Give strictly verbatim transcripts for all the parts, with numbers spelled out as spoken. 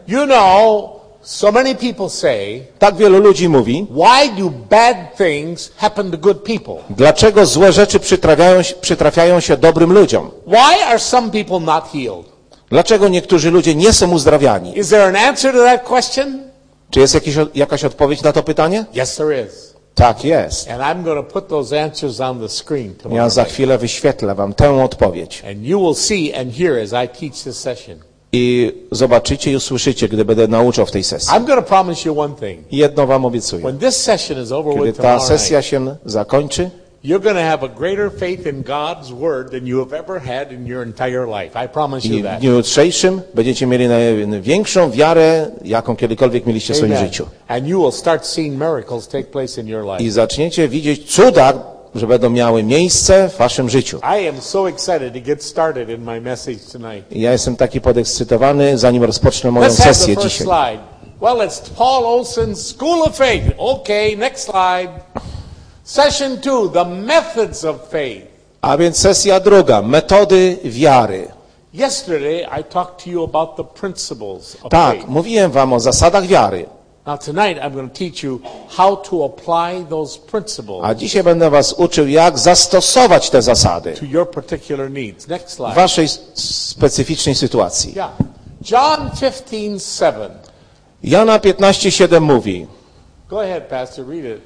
You know, so many people say, Tak wielu ludzi mówi, why do bad things happen to good people? dlaczego złe rzeczy przytrafiają, przytrafiają się dobrym ludziom? Why are some people not healed? Dlaczego niektórzy ludzie nie są uzdrawiani? Is there an answer to that question? Czy jest jakiś, jakaś odpowiedź na to pytanie? Yes, there is. Tak jest. And I'm going to put those answers on the screen tomorrow. Ja za chwilę wyświetlę wam tę odpowiedź. And you will see and hear as I teach this session. I zobaczycie i usłyszycie, gdy będę nauczał w tej sesji. I'm going to promise you one thing. Jedno wam obiecuję. When this session is over Kiedy with ta tomorrow sesja night, się zakończy, you're going to have a greater faith in God's word than you have ever had in your entire life. I promise i you w that. dniu jutrzejszym będziecie mieli największą wiarę, jaką kiedykolwiek mieliście w swoim Amen. życiu. And you will start seeing miracles take place in your I life. zaczniecie widzieć cuda, że będą miały miejsce w waszym życiu. I am so excited to get started in my message tonight. I ja jestem taki podekscytowany, zanim rozpocznę moją Let's have the sesję first dzisiaj. slide. Well, it's Paul Olson's School of Faith. Okay, next slide. Session two, the methods of faith. A więc sesja druga, metody wiary. Yesterday, I talked to you about the principles of Tak, faith. mówiłem wam o zasadach wiary. Now tonight, I'm going to teach you how to apply those principles A dzisiaj będę was uczył, jak zastosować te zasady to your particular needs. Next w slide. waszej s- specyficznej sytuacji. Yeah. John fifteen seven. Jana piętnaście siedem mówi: Go ahead, Pastor, read it.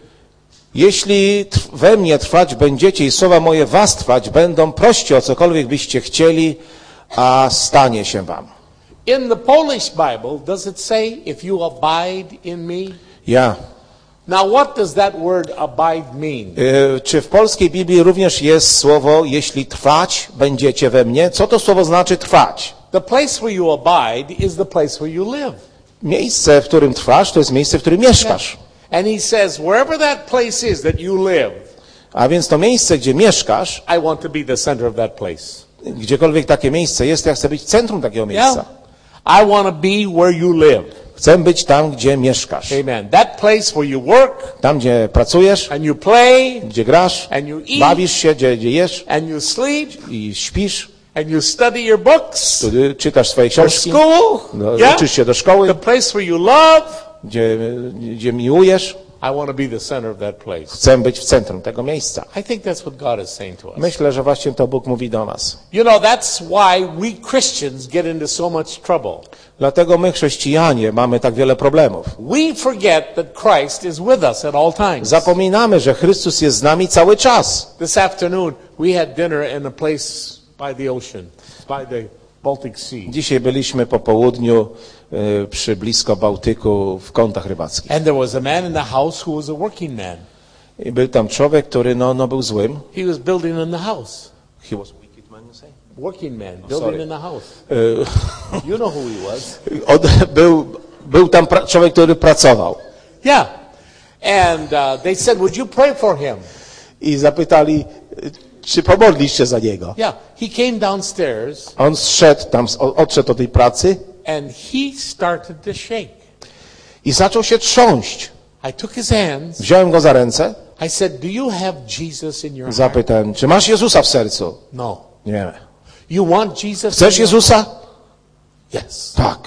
Jeśli trw- we mnie trwać będziecie i słowa moje was trwać będą, proście o cokolwiek byście chcieli, a stanie się wam. In the Polish Bible, does it say, if you abide in me? Ja. Now, what does that word abide mean? Y, czy w polskiej Biblii również jest słowo, jeśli trwać będziecie we mnie? Co to słowo znaczy trwać? The place where you abide is the place where you live. Miejsce, w którym trwasz, to jest miejsce, w którym mieszkasz. And he says, wherever that place is that you live, A więc to miejsce, gdzie mieszkasz, I want to be the center of that place. gdziekolwiek takie miejsce jest, ja chcę być centrum takiego miejsca. I want to be where you live. Chcę być tam, gdzie mieszkasz. Amen. That place where you work Tam, gdzie pracujesz, and you play gdzie grasz, and you eat bawisz się, gdzie, gdzie jesz and you sleep i śpisz, and you study your books wtedy czytasz swoje for książki, school. no, Yeah? uczysz się do The szkoły, place where you love. gdzie, gdzie miłujesz. I want to be the center of that place. Chcę być w centrum tego miejsca. I think that's what God is saying to us. Myślę, że właśnie to Bóg mówi do nas. You know, that's why we Christians get into so much trouble. Dlatego my, chrześcijanie, mamy tak wiele problemów. We forget that Christ is with us at all times. Zapominamy, że Chrystus jest z nami cały czas. This afternoon, we had dinner in a place by the ocean, by the Baltic Sea. Dzisiaj byliśmy po południu y, przy blisko Bałtyku w kątach rybackich. And there was a man in the house who was a working man. I był tam człowiek, który no, no był złym. He was building in the house. He was wicked man, you say? Working man, building sorry. in the house. Y, You know who he was. on, był, był tam pra- człowiek, który pracował. Yeah. And uh, they said, would you pray for him? I zapytali, y, czy pomodlisz się za niego. Yeah. He came downstairs On zszedł tam, o- odszedł od tej pracy and he started to shake. i zaczął się trząść. I took his hands. Wziąłem go za ręce, I said, do you have Jesus in your heart? zapytałem, czy masz Jezusa w sercu? No. Nie. You want Jesus? Chcesz in your- Jezusa? Yes. Tak.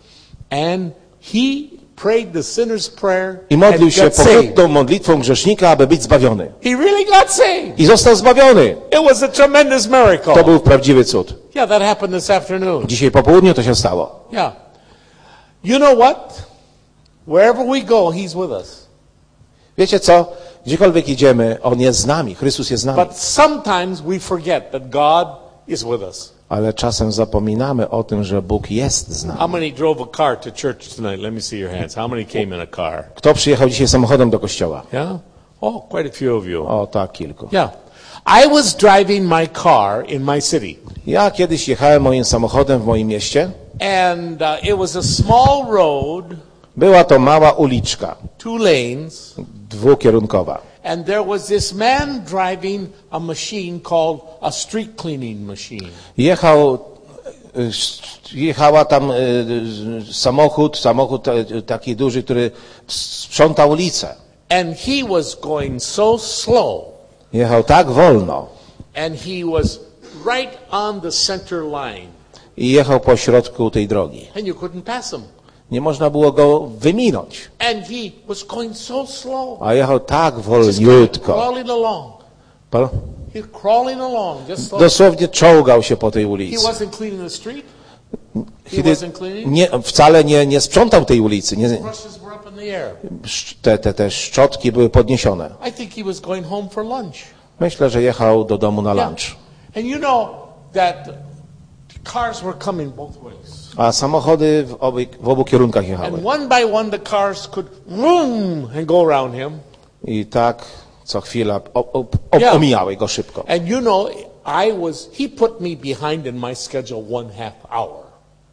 And he prayed the sinner's prayer I modlił and się got saved. pochybną modlitwą grzesznika, aby być zbawiony. He really got saved. I został zbawiony. It was a tremendous miracle. To był prawdziwy cud. Yeah, that happened this afternoon. Dzisiaj po południu to się stało. Yeah. You know what? Wherever we go, he's with us. Wiecie co? Gdziekolwiek idziemy, On jest z nami. Chrystus jest z nami. But sometimes we forget that God is with us. Ale czasem zapominamy o tym, że Bóg jest z How nami. many drove a car to church tonight? Let me see your hands. How many came in a car? Kto przyjechał dzisiaj samochodem do kościoła? Yeah? Oh, quite a few of you. O, tak, kilku. Yeah. I was driving my car in my city. Ja kiedyś jechałem moim samochodem w moim mieście. And uh, it was a small road, Była to mała uliczka, two lanes, dwukierunkowa. and there was this man driving a machine called a street cleaning machine. Jechał, y, jechała tam y, y, samochód, samochód y, taki duży, który sprzątał ulicę. And he was going so slow, Jechał tak wolno and he was right on the center line, i jechał po środku tej drogi. and you couldn't pass him. Nie można było go wyminąć. And he was going so slow. A jechał tak Just wolniutko. crawling along. Pa- He was crawling along, just like Dosłownie czołgał się po tej he ulicy. wasn't cleaning the street. He Kiedy wasn't cleaning. nie, wcale nie, nie sprzątał tej ulicy. Nie, Brushes were up in the air. te, te, te szczotki były podniesione. I think he was going home for lunch. Myślę, że jechał do domu na Yeah. lunch. And you know that cars were coming both ways. A samochody w obu, w obu kierunkach jechały. And one by one the cars could vroom and go around him. I tak co chwila o, o, o, Yeah. omijały go szybko. And you know, I was, he put me behind in my schedule one half hour.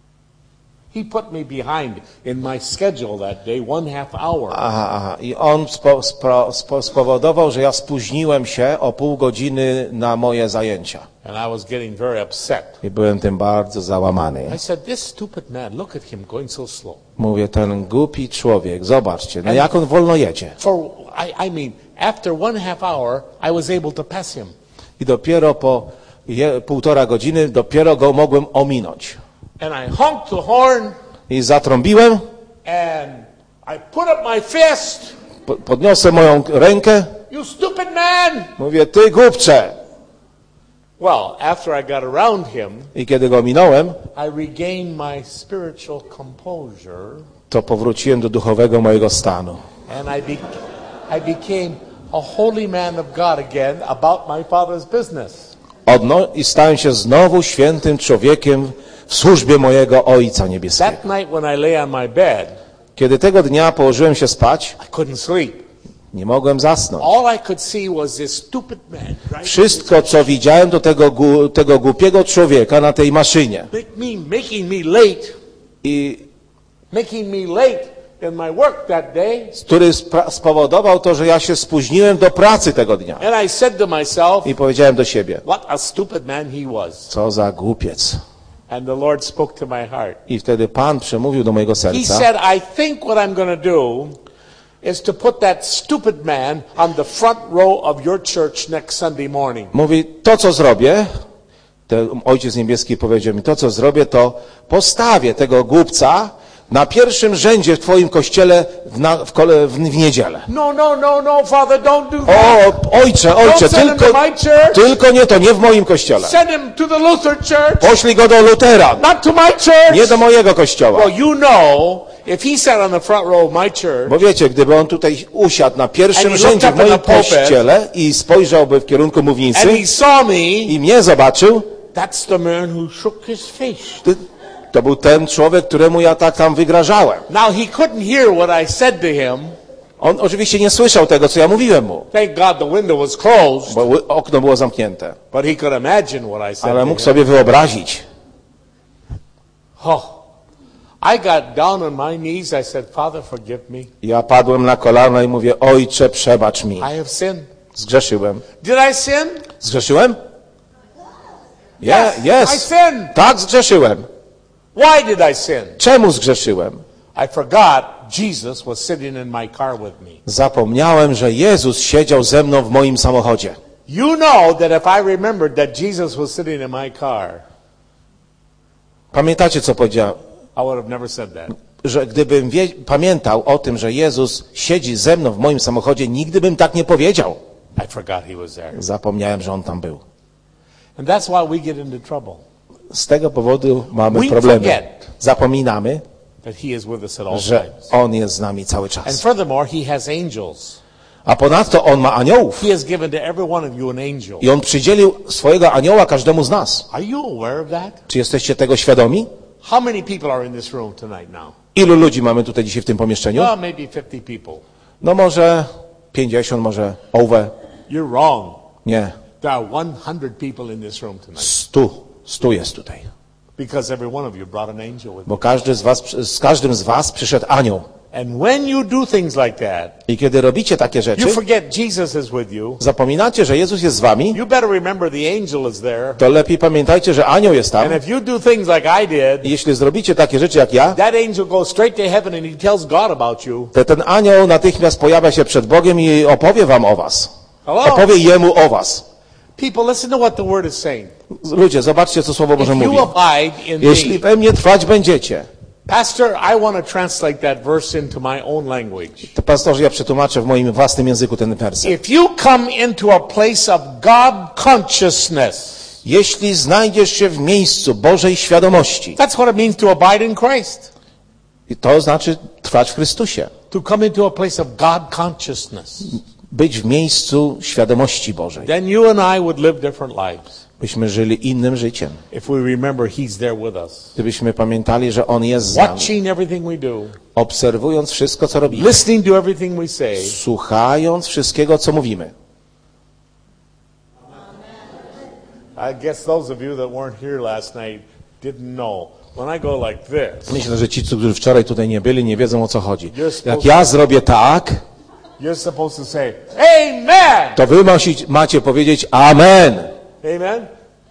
He put me behind in my schedule that day one half hour. Aha, aha. I on spo, spro, spo, spowodował, że ja spóźniłem się o pół godziny na moje zajęcia. And I was getting very upset. I byłem tym bardzo załamany. I said, this stupid man, look at him going so slow. Mówię, ten głupi człowiek, zobaczcie, no jak on wolno jedzie. For, I, I mean, after one half hour, I was able to pass him. I dopiero po je, półtora godziny dopiero go mogłem ominąć. And I honked the horn I zatrąbiłem, and I put up my fist. po, podniosę moją rękę, You stupid man! mówię, ty głupcze. Well, after I got around him, I kiedy go minąłem, I regained my spiritual composure to powróciłem do duchowego mojego stanu. and I, be, I became a holy man of God again about my Father's business. Odno I stałem się znowu świętym człowiekiem w służbie mojego Ojca Niebieskiego. That night when I lay on my bed, Kiedy tego dnia położyłem się spać, I couldn't sleep. nie mogłem zasnąć. All I could see was this stupid man driving Wszystko, co widziałem, to tego, gu- tego głupiego człowieka na tej maszynie. make me, making me late, I making me late in my work that day. który spra- spowodował to, że ja się spóźniłem do pracy tego dnia. And I said to myself, I powiedziałem do siebie, what a stupid man he was. co za głupiec. And the Lord spoke to my heart. I wtedy Pan przemówił do mojego He serca. said, I think what I'm going to do is to put that stupid man on the front row of your church next Sunday morning. Mówi, to co zrobię, ten Ojciec Niebieski powiedział mi, to co zrobię, to postawię tego głupca na pierwszym rzędzie w twoim kościele w, na, w, kole, w, w niedzielę. No, no, no, no, Father, don't do O, that. ojcze, ojcze, Don't send him tylko, to my church. tylko nie to, nie w moim kościele. Send him to the Luther church, Poślij go do Lutera, not to my church. nie do mojego kościoła. Well, you know, if he sat on the front row of my church, Bo wiecie, gdyby on tutaj usiadł na pierwszym And he rzędzie looked w up in moim the pulpit. kościele i spojrzałby w kierunku and mównicy he saw me, i mnie zobaczył, that's the man who shook his face. to, to był ten człowiek, któremu ja tak tam wygrażałem. Now, he couldn't hear what I said to him. On oczywiście nie słyszał tego, co ja mówiłem mu, Thank God the window was closed, bo ły- okno było zamknięte. but he could imagine what I said Ale to mógł him. sobie wyobrazić. Oh, I got down on my knees. I said, Father, forgive me. Ja padłem na kolana i mówię, Ojcze, przebacz mi. I have sinned. Zgrzeszyłem. Did I sin? Zgrzeszyłem? Je, I yes. sinned. Tak, zgrzeszyłem. Why did I sin? Czemu zgrzeszyłem? I forgot Jesus was sitting in my car with me. Zapomniałem, że Jezus siedział ze mną w moim samochodzie. You know that if I remembered that Jesus was sitting in my car, Pamiętacie, co powiedziałem? I would have never said that. Że gdybym wie, pamiętał o tym, że Jezus siedzi ze mną w moim samochodzie, nigdy bym tak nie powiedział. I forgot he was there. Zapomniałem, że On tam był. And that's why we get into trouble. Z tego powodu mamy We problemy. forget. Zapominamy, That he is with us at all że times. On jest z nami cały And czas. furthermore, he has angels. A ponadto On ma aniołów. He has given to every one of you an angel. I On przydzielił swojego anioła każdemu z nas. Are you aware of that? Czy jesteście tego świadomi? How many people are in this room tonight now? Ilu ludzi mamy tutaj dzisiaj w tym pomieszczeniu? Well, maybe fifty people. No może pięćdziesiąt, może over. You're wrong. Nie, There are one hundred people in this room tonight. stu. Stu jest tutaj. Because every one of you brought an angel with you. Bo każdy z was, z każdym z was przyszedł anioł. And when you do things like that, I kiedy robicie takie rzeczy, you forget Jesus is with you. zapominacie, że Jezus jest z wami, You better remember the angel is there. to lepiej pamiętajcie, że anioł jest tam. And if you do things like I did, I jeśli zrobicie takie rzeczy jak ja, that angel goes straight to heaven and he tells God about you. to ten anioł natychmiast pojawia się przed Bogiem i opowie wam o was. Hello? Opowie Jemu o was. People, listen to what the word is saying. Ludzie, zobaczcie, co Słowo Boże If mówi. you abide in Jeśli me, we mnie trwać będziecie, Pastor, I want to translate that verse into my own language. To pastorze, ja przetłumaczę w moim własnym języku ten werset. If you come into a place of God consciousness, Jeśli znajdziesz się w miejscu Bożej świadomości, that's what it means to abide in Christ. i to znaczy trwać w Chrystusie. To come into a place of God consciousness. Być w miejscu świadomości Bożej. Then you and I would live different lives. Byśmy żyli innym życiem. If we remember He's there with us. Gdybyśmy pamiętali, że On jest z nami. Watching everything we do. Obserwując wszystko, co robimy. Listening to everything we say. Słuchając wszystkiego, co mówimy. I guess those of you that weren't here last night didn't know. When I go like this, Myślę, że ci, którzy wczoraj tutaj nie byli, nie wiedzą, o co chodzi. Jak ja zrobię tak, you're supposed to say, Amen! to wy macie, macie powiedzieć Amen. Amen? Amen.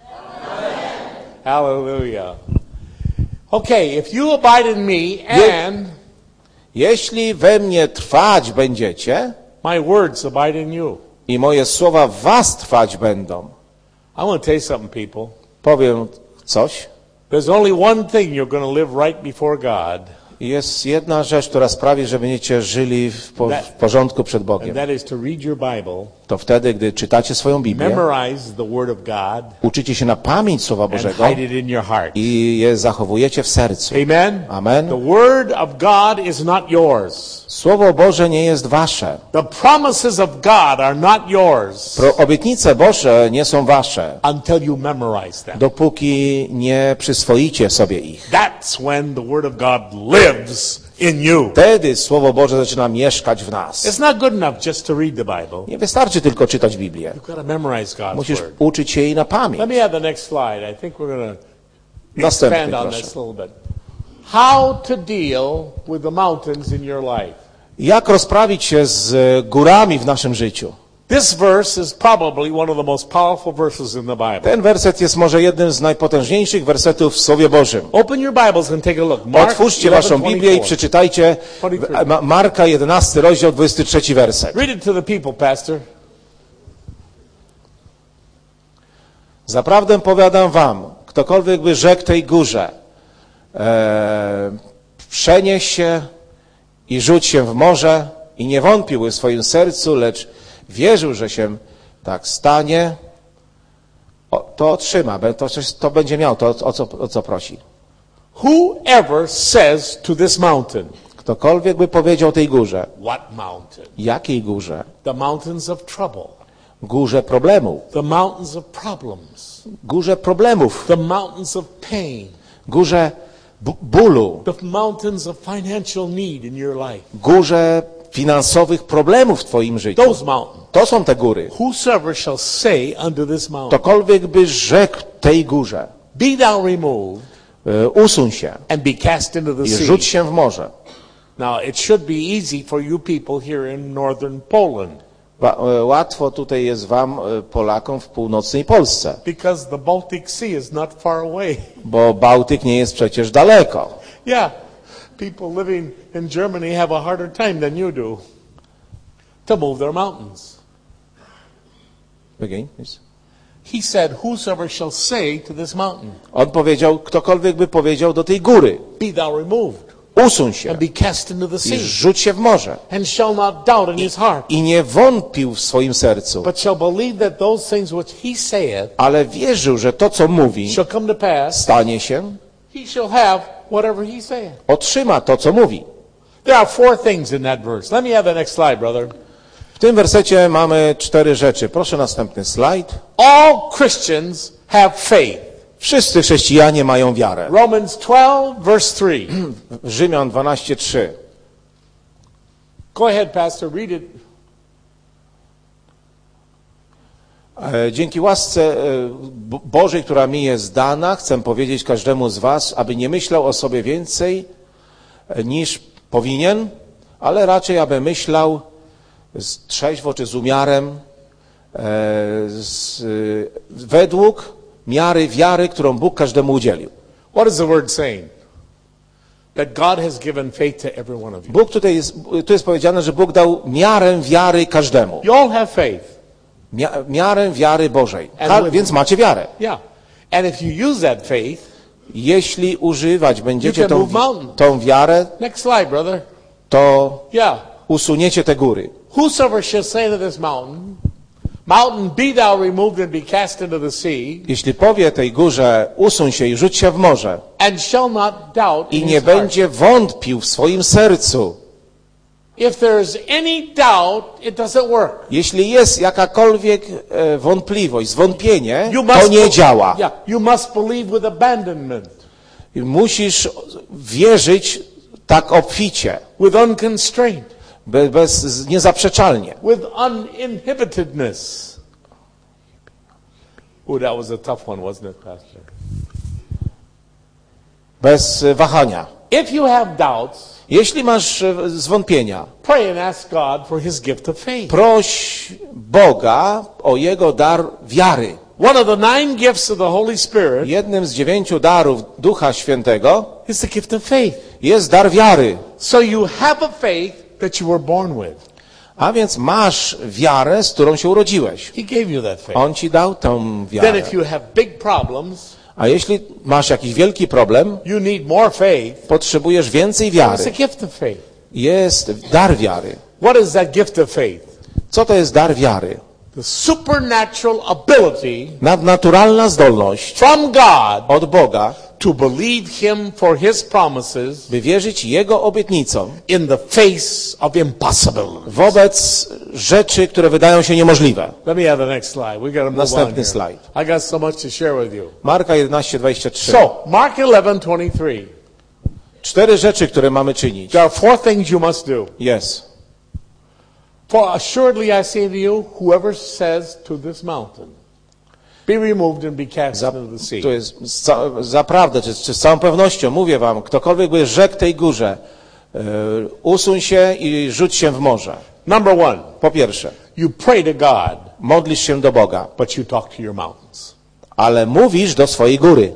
Hallelujah. Okay, if you abide in me and Jeśli we mnie trwać będziecie my words abide in you. i moje słowa w was trwać będą, I want to tell you something, people. powiem coś. There's only one thing you're going to live right before God, Jest jedna rzecz, która sprawi, że będziecie żyli w, po, w porządku przed and Bogiem. that is to read your Bible, To wtedy, gdy czytacie swoją Biblię, memorize the Word of God, uczycie się na pamięć Słowa and Bożego hide it in your heart. i je zachowujecie w sercu. Amen? Amen. The Word of God is not yours. Słowo Boże nie jest wasze. The promises of God are not yours Pro, obietnice Boże nie są wasze, until you memorize them. dopóki nie przyswoicie sobie ich. That's when the Word of God lives in you. Wtedy Słowo Boże zaczyna mieszkać w nas. It's not good enough just to read the Bible. Nie wystarczy tylko czytać Biblię. You've got to memorize God's Musisz Word. uczyć się jej na Let pamięć. me have the next slide. I think we're going to Następny, expand on proszę. this a little bit. How to deal with the mountains in your life. Jak rozprawić się z górami w naszym życiu? This verse is probably one of the most powerful verses in the Bible. Ten werset jest może jednym z najpotężniejszych wersetów w Słowie Bożym. Open your Bibles and take a look. Mark Otwórzcie waszą eleven Biblię i twenty-four. przeczytajcie Ma- Marka jedenasty rozdział dwudziesty trzeci werset. Read it to the people, Pastor. Zaprawdę powiadam wam, ktokolwiek by rzekł tej górze, e, przenieś się i rzuć się w morze i nie wątpił w swoim sercu, lecz wierzył, że się tak stanie, o, to otrzyma, be- to, coś- to będzie miał to, o co, o co prosi. Whoever says to this mountain, Ktokolwiek by powiedział tej górze, what mountain? jakiej górze? The mountains of trouble, Górze problemów, the mountains of problems, górze problemów, the mountains of pain, górze b- bólu, the mountains of financial need in your life. górze finansowych problemów w twoim życiu. Those mountains. To są te góry. Whosoever shall say unto this mountain, Ktokolwiek by rzekł tej górze, be thou removed e, usuń się and be cast into the i sea. rzuć się w morze. Now, it should be easy for you people here in northern Poland Wa- e, Łatwo tutaj jest wam, e, Polakom w północnej Polsce, because the Baltic Sea is not far away. bo Bałtyk nie jest przecież daleko. Yeah, people living in Germany have a harder time than you do to move their mountains. Again, please. He said, whosoever shall say to this mountain, On powiedział, ktokolwiek by powiedział do tej góry, be thou removed usuń się and be cast into the i sea, rzuć się w morze. and shall not doubt in his heart, I nie wątpił w swoim sercu, but shall believe that those things which he saith ale wierzył, że to, co mówi, shall come to pass, stanie się, he shall have whatever he saith. otrzyma to, co mówi. There are four things in that verse. Let me have the next slide, brother. W tym wersecie mamy cztery rzeczy. Proszę następny slajd. All Christians have faith. Wszyscy chrześcijanie mają wiarę. Romans twelve, verse three. Rzymian dwanaście trzy. Go ahead, Pastor, read it. E, Dzięki łasce e, Bo- Bożej, która mi jest dana, chcę powiedzieć każdemu z was, aby nie myślał o sobie więcej e, niż powinien, ale raczej aby myślał z trzeźwo czy z umiarem, e, z, e, według miary wiary, którą Bóg każdemu udzielił. What is the word saying? That God has given faith to every one of you. Bóg tutaj jest, tu jest powiedziane, że Bóg dał miarę wiary każdemu. You all have faith. Mia, miarę wiary Bożej. And Ka, with- więc macie wiarę. Yeah. And if you use that faith, Jeśli używać będziecie You can tą, move mountains. tą wiarę, Next slide, brother. to Yeah. usuniecie te góry. Whosoever shall say to this mountain, mountain, be thou removed and be cast into the sea, Jeśli powie tej górze, usuń się i rzuć się w morze and shall not doubt i in nie his heart. będzie wątpił w swoim sercu, If there's any doubt, it doesn't work. jeśli jest jakakolwiek e, wątpliwość, zwątpienie, You to must nie be- działa. Yeah, you must believe with abandonment, I musisz wierzyć tak obficie, with unconstraint, be- bez, niezaprzeczalnie. with uninhibitedness. Oh, that was a tough one, wasn't it, Pastor? Bez e, wahania. If you have doubts, Jeśli masz e, zwątpienia, pray and ask God for his gift of faith. proś Boga o Jego dar wiary. One of the nine gifts of the Holy Spirit Jednym z dziewięciu darów Ducha Świętego is the gift of faith. jest dar wiary. So you have a faith that you were born with. A więc masz wiarę, z którą się urodziłeś. He gave you that faith. On ci dał tę Then wiarę. if you have big problems, A jeśli masz jakiś wielki problem, you need more faith. potrzebujesz więcej What's wiary. the gift of faith? Jest dar wiary. What is that gift of faith? Co to jest dar wiary? The supernatural ability Nadnaturalna zdolność from God od Boga, to believe him for his promises by wierzyć Jego obietnicom in the face of impossibilities. wobec rzeczy, które wydają się niemożliwe. Let me have the next slide. We got to move on Następny here. slajd. I got so much to share with you. Marka jedenaście, dwadzieścia trzy. So, Mark eleven twenty-three. Cztery rzeczy, które mamy czynić. There are four things you must do. Jest. For assuredly I say to you, whoever says to this mountain, be removed and be cast Za, into the sea. to jest za, zaprawdę, czy, czy z całą pewnością mówię wam, ktokolwiek by rzekł tej górze, e, usuń się i rzuć się w morze. Number one, Po pierwsze, you pray to God, modlisz się do Boga, but you talk to your mountains. ale mówisz do swojej góry.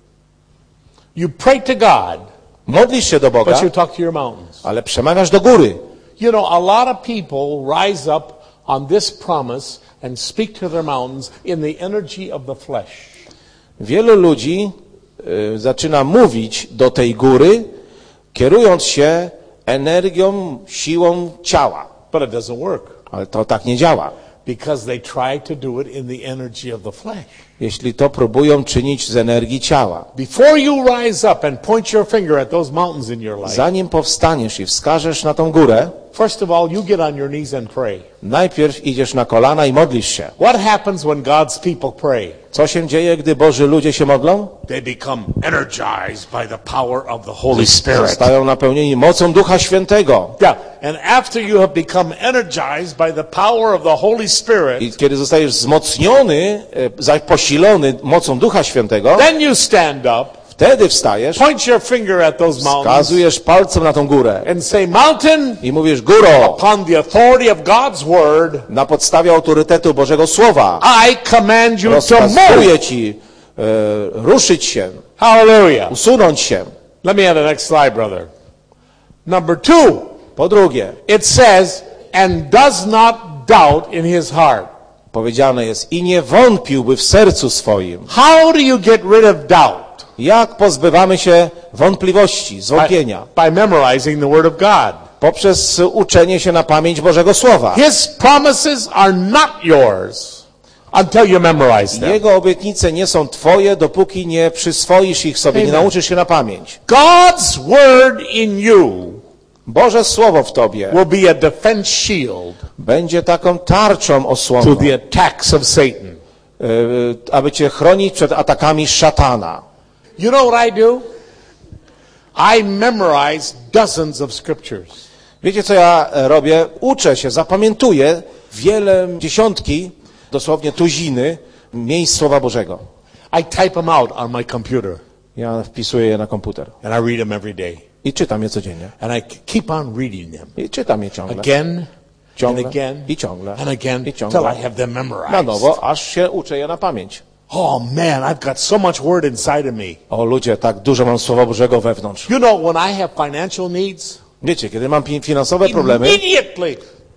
You pray to God, Modlisz się do Boga, but you talk to your mountains. ale przemawiasz do góry. You know, a lot of people rise up on this promise and speak to their mountains in the energy of the flesh. Wielu ludzi y, zaczyna mówić do tej góry, kierując się energią, siłą ciała. But it doesn't work Ale to tak nie działa. because they try to do it in the energy of the flesh. Jeśli to próbują czynić z energii ciała. Before you rise up and point your finger at those mountains in your life, Zanim powstaniesz i wskażesz na tą górę, first of all, you get on your knees and pray. najpierw idziesz na kolana i modlisz się. What happens when God's people pray? Co się dzieje, gdy Boży ludzie się modlą? They become energized by the power of the Holy Spirit. Zostają napełnieni mocą Ducha Świętego. Yeah, and after you have become energized by the power of the Holy Spirit, I kiedy zostajesz wzmocniony, e, za- posilony mocą Ducha Świętego, then you stand up, wtedy wstajesz, point your finger at those mountains, wskazujesz palcem na tą górę and say, Mountain, i mówisz: góro, upon the authority of God's word, na podstawie autorytetu Bożego Słowa I command you to move. rozkazuję ci e, ruszyć się, Hallelujah. usunąć się. Let me have the next slide, brother. Number two, Po drugie, it says, and does not doubt in his heart. powiedziane jest: i nie wątpiłby w sercu swoim. How do you get rid of doubt? Jak pozbywamy się wątpliwości, zwątpienia? By, by memorizing the word of God. Poprzez uczenie się na pamięć Bożego Słowa. His promises are not yours until you memorize them. Jego obietnice nie są twoje, dopóki nie przyswoisz ich sobie, nie Amen. nauczysz się na pamięć. God's word in you Boże Słowo w tobie will be a defense shield będzie taką tarczą to osłoną, the attacks of Satan. y, aby cię chronić przed atakami szatana. You know what I do? I memorize dozens of scriptures. Wiecie, co ja e, robię? Uczę się, zapamiętuję wiele, dziesiątki, dosłownie tuziny miejsc Słowa Bożego. I type them out on my computer Ja wpisuję je na komputer and I read them every day. i czytam je codziennie. And I keep on reading them I czytam je ciągle, again ciągle and again i ciągle and again i till ciągle. I have them Na memorized. nowo, aż się uczę je na pamięć. Oh man, I've got so much word inside of me. O ludzie, tak dużo mam Słowa Bożego wewnątrz. You know, when I have financial needs, Wiecie, kiedy mam pi- finansowe problemy, immediately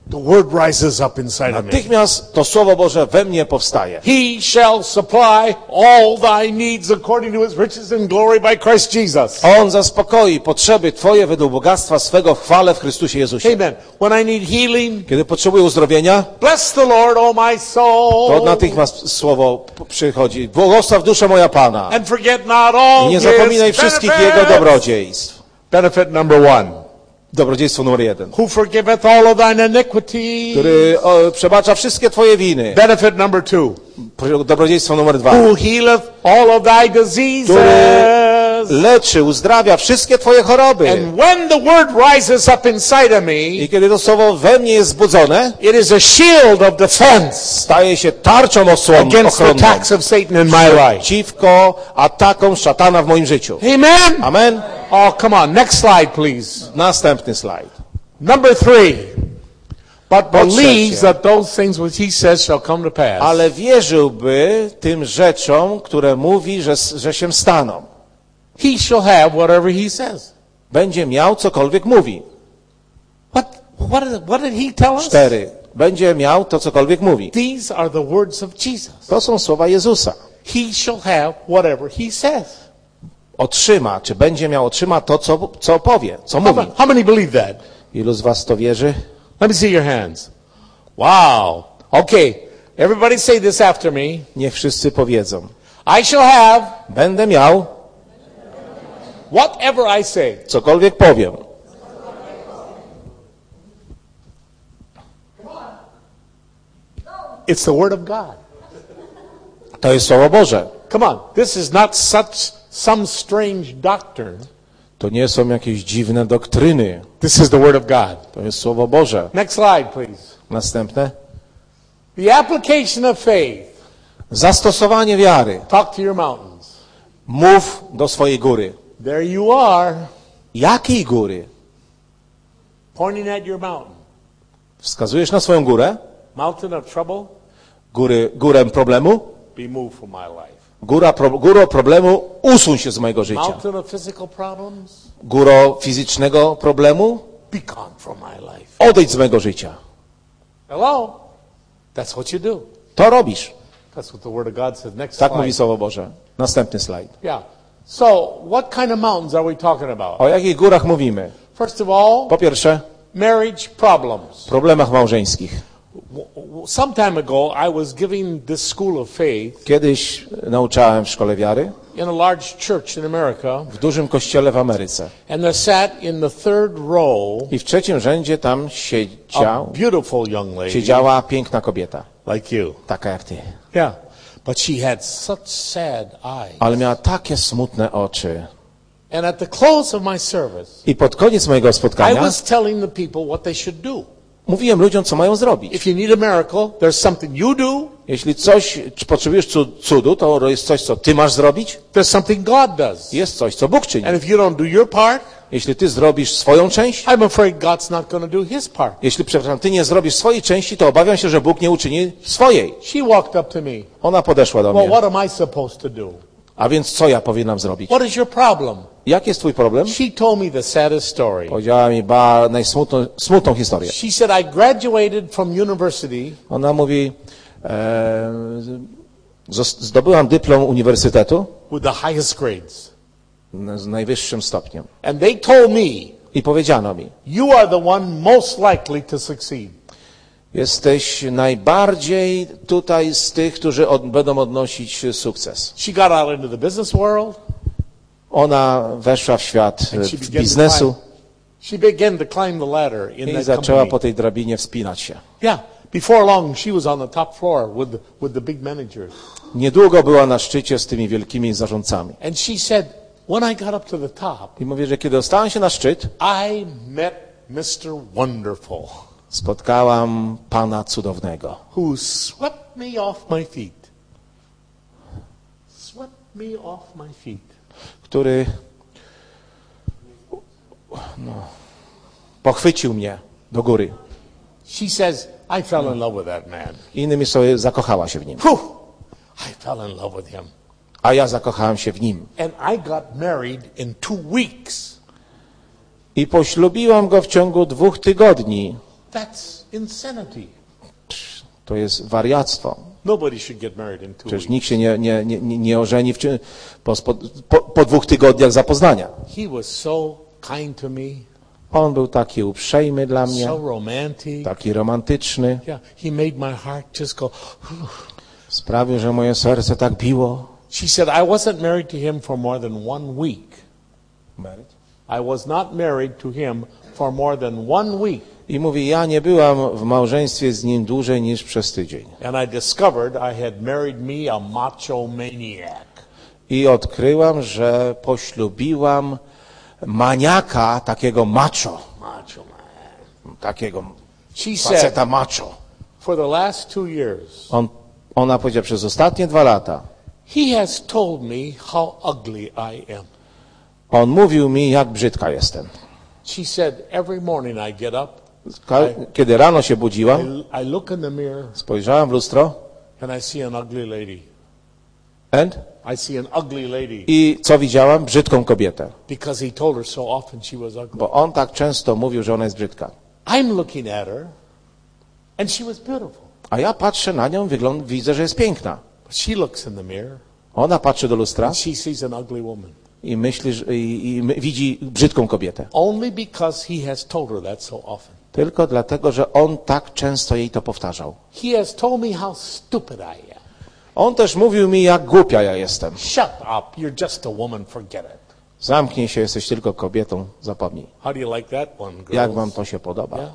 the word rises up inside of me. natychmiast to Słowo Boże we mnie powstaje. He shall supply all thy needs according to his riches and glory by Christ Jesus. On zaspokoi potrzeby Twoje według bogactwa swego w chwale w Chrystusie Jezusie. Amen. When I need healing, Kiedy potrzebuję uzdrowienia, bless the Lord, O my soul. to natychmiast Słowo przychodzi. Błogosław dusza moja Pana. And forget not all I nie his zapominaj wszystkich benefits. Jego dobrodziejstw. Benefit number one. Dobrodziejstwo numer jeden. Who forgiveth all of thine iniquities. Który o, przebacza wszystkie Twoje winy. Benefit number two. Dobrodziejstwo numer dwa. Who healeth all of thy diseases. Leczy, uzdrawia wszystkie Twoje choroby. And when the word rises up inside of me, I kiedy to Słowo we mnie jest zbudzone, it is a shield of defense staje się tarczą osłonną, against the ochronną attacks of Satan in my life. przeciwko atakom szatana w moim życiu. Amen. Amen. Oh, come on. Next slide, please. Następny slajd. Number three. But Po believes trzecie. that those things which he says shall come to pass. Ale wierzyłby tym rzeczom, które mówi, że, że się staną. He shall have whatever he says. Będzie miał cokolwiek mówi. What, what, did, what did he tell us? Cztery. Będzie miał to cokolwiek mówi. These are the words of Jesus. To są słowa Jezusa. He shall have whatever he says. Otrzyma, czy będzie miał, otrzyma to, co, co powie, co How, mówi. ma- how many believe that? Ilu z was to wierzy? Let me see your hands. Wow. Okay. Everybody say this after me. Niech wszyscy powiedzą. I shall have Będę miał, whatever I say. cokolwiek powiem. It's the word of God. To jest Słowo Boże. Come on. This is not such some strange doctrine. To nie są jakieś dziwne doktryny. This is the word of God. To jest Słowo Boże. Next slide, please. Następne. The application of faith. Zastosowanie wiary. Talk to your mountains. Mów do swojej góry. There you are, Jakiej góry? pointing at your mountain. Wskazujesz na swoją górę? Mountain of trouble, Góry, górę problemu? be moved from my life. Góra, pro, góro problemu, usuń się z mojego życia. Mountain of physical problems, Góro fizycznego problemu, be gone from my life. odejdź z mojego życia. Hello? That's what you do. To robisz. That's what the word of God says. Next Tak mówi slide. Słowo Boże. Następny slajd. Yeah. So, what kind of mountains are we talking about? O jakich górach mówimy? First of all, Po pierwsze, marriage problems. problemach małżeńskich. W- w- Some time ago, I was giving this school of faith Kiedyś nauczałem w szkole wiary in a large church in America, w dużym kościele w Ameryce. and there sat in the third row I w trzecim rzędzie tam a siedział, beautiful young lady siedziała piękna kobieta. like you. Taka jak ty. Yeah. But she had such sad eyes. Ale miała takie smutne oczy. And at the close of my service, I pod koniec mojego I spotkania was telling the people what they should do. mówiłem ludziom, co mają zrobić. If you need a miracle, there's something you do, Jeśli coś, czy potrzebujesz cu- cudu, to jest coś, co ty masz zrobić. there's something God does. Jest coś, co Bóg czyni. And if you don't do your part, Jeśli ty zrobisz swoją część, I'm afraid God's not going to do his part. jeśli, przepraszam, ty nie zrobisz swojej części, to obawiam się, że Bóg nie uczyni swojej. She walked up to me. Ona podeszła do Well, mnie. what am I supposed to do? A więc co ja powinnam zrobić? What is your problem? Jaki jest twój problem? She told me the saddest story. Powiedziała mi ba, najsmutną smutną historię. She said, I graduated from university Ona mówi, e, zos- zdobyłam dyplom uniwersytetu with the highest grades. n- z najwyższym stopniem. And they told me, I powiedziano mi, you are the one most likely to succeed. jesteś najbardziej tutaj z tych, którzy od, będą odnosić sukces. She got out into the business world. Ona weszła w świat And she e, began, to biznesu climb, she began to climb the ladder in i that zaczęła company. po tej drabinie wspinać się. Yeah. Before long, she was on the top floor with the, with the big managers. Niedługo była na szczycie z tymi wielkimi zarządcami. And she said, when I got up to the top, I mówię, że kiedy dostałem się na szczyt, I met mister Wonderful, spotkałam Pana Cudownego, who swept me off my feet. Swept me off my feet. który no, pochwycił mnie do góry. She says, I fell in love with that man. Innymi słowy, zakochała się w nim. Whew! I fell in love with him. A ja zakochałem się w nim. And I got married in two weeks. I poślubiłam go w ciągu dwóch tygodni. That's insanity. To jest wariactwo. Nobody should get married in two Przecież weeks. nikt się nie, nie, nie, nie ożeni w, czy- po, po, po dwóch tygodniach zapoznania. He was so kind to me, On był taki uprzejmy dla mnie, so romantic. taki romantyczny. Yeah, he made my heart just go. Sprawił, że moje serce tak biło. She said, I wasn't married to him for more than one week. I was not married to him for more than one week. I mówi, ja nie byłam w małżeństwie z nim dłużej niż przez tydzień. And I discovered I had married me a macho maniac. I odkryłam, że poślubiłam maniaka, takiego macho, Macho man. takiego She said, faceta macho. for the last two years, On, ona powiedziała, przez ostatnie dwa lata he has told me how ugly I am. on mówił mi, jak brzydka jestem. She said, every morning I get up, Ka- Kiedy rano się budziłam, I, I look in the mirror, spojrzałam w lustro and I see an ugly lady. and, I see an ugly lady. i co widziałam? Brzydką kobietę. Because he told her so often she was ugly. Bo on tak często mówił, że ona jest brzydka. I'm looking at her, and she was beautiful. A ja patrzę na nią, wygląd, widzę, że jest piękna. But she looks in the mirror, Ona patrzy do lustra and she sees an ugly woman. i myśli, że, i, i my- widzi brzydką kobietę. Only because he has told her that so often. Tylko dlatego, że on tak często jej to powtarzał. He has told me how stupid I am. On też mówił mi, jak głupia ja jestem. Shut up, you're just a woman, forget it. Zamknij się, jesteś tylko kobietą, zapomnij. How do you like that one, girls? Jak wam to się podoba? Yeah.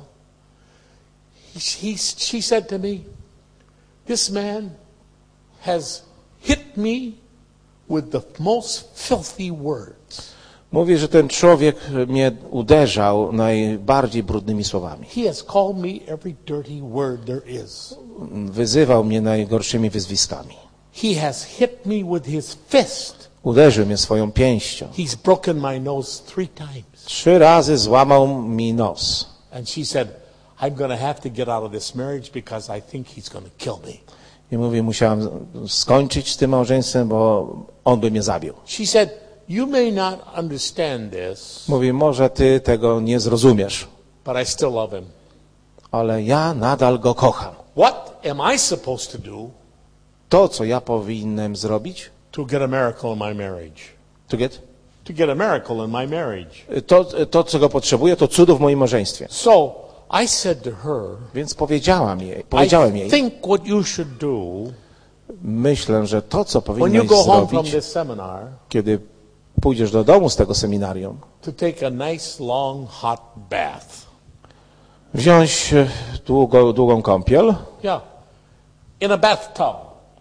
He, he, she said to me, this man has hit me with the most filthy words. Mówi, że ten człowiek mnie uderzał najbardziej brudnymi słowami. He has called me every dirty word there is. Wyzywał mnie najgorszymi wyzwiskami. He has hit me with his fist. Uderzył mnie swoją pięścią. He's broken my nose three times. Trzy razy złamał mi nos. And she said, I'm going to have to get out of this marriage because I think he's going to kill me. I mówi, musiałam skończyć z tym małżeństwem, bo on by mnie zabił. She said, you may not understand this, Mówi, może ty tego nie zrozumiesz, but I still love him. ale ja nadal go kocham. What am I supposed to do To, co ja powinienem zrobić, to get a miracle in my marriage? to get, To get a miracle in my marriage. to, to, czego potrzebuję, to cudów w moim małżeństwie. So I said to her, Więc powiedziałam jej, powiedziałem I jej, think what you should do myślę, że to, co when you powinnaś go home from zrobić, this seminar, kiedy pójdziesz do domu z tego seminarium, to take a nice long hot bath. wziąć e, długo, długą kąpiel Yeah. In a bathtub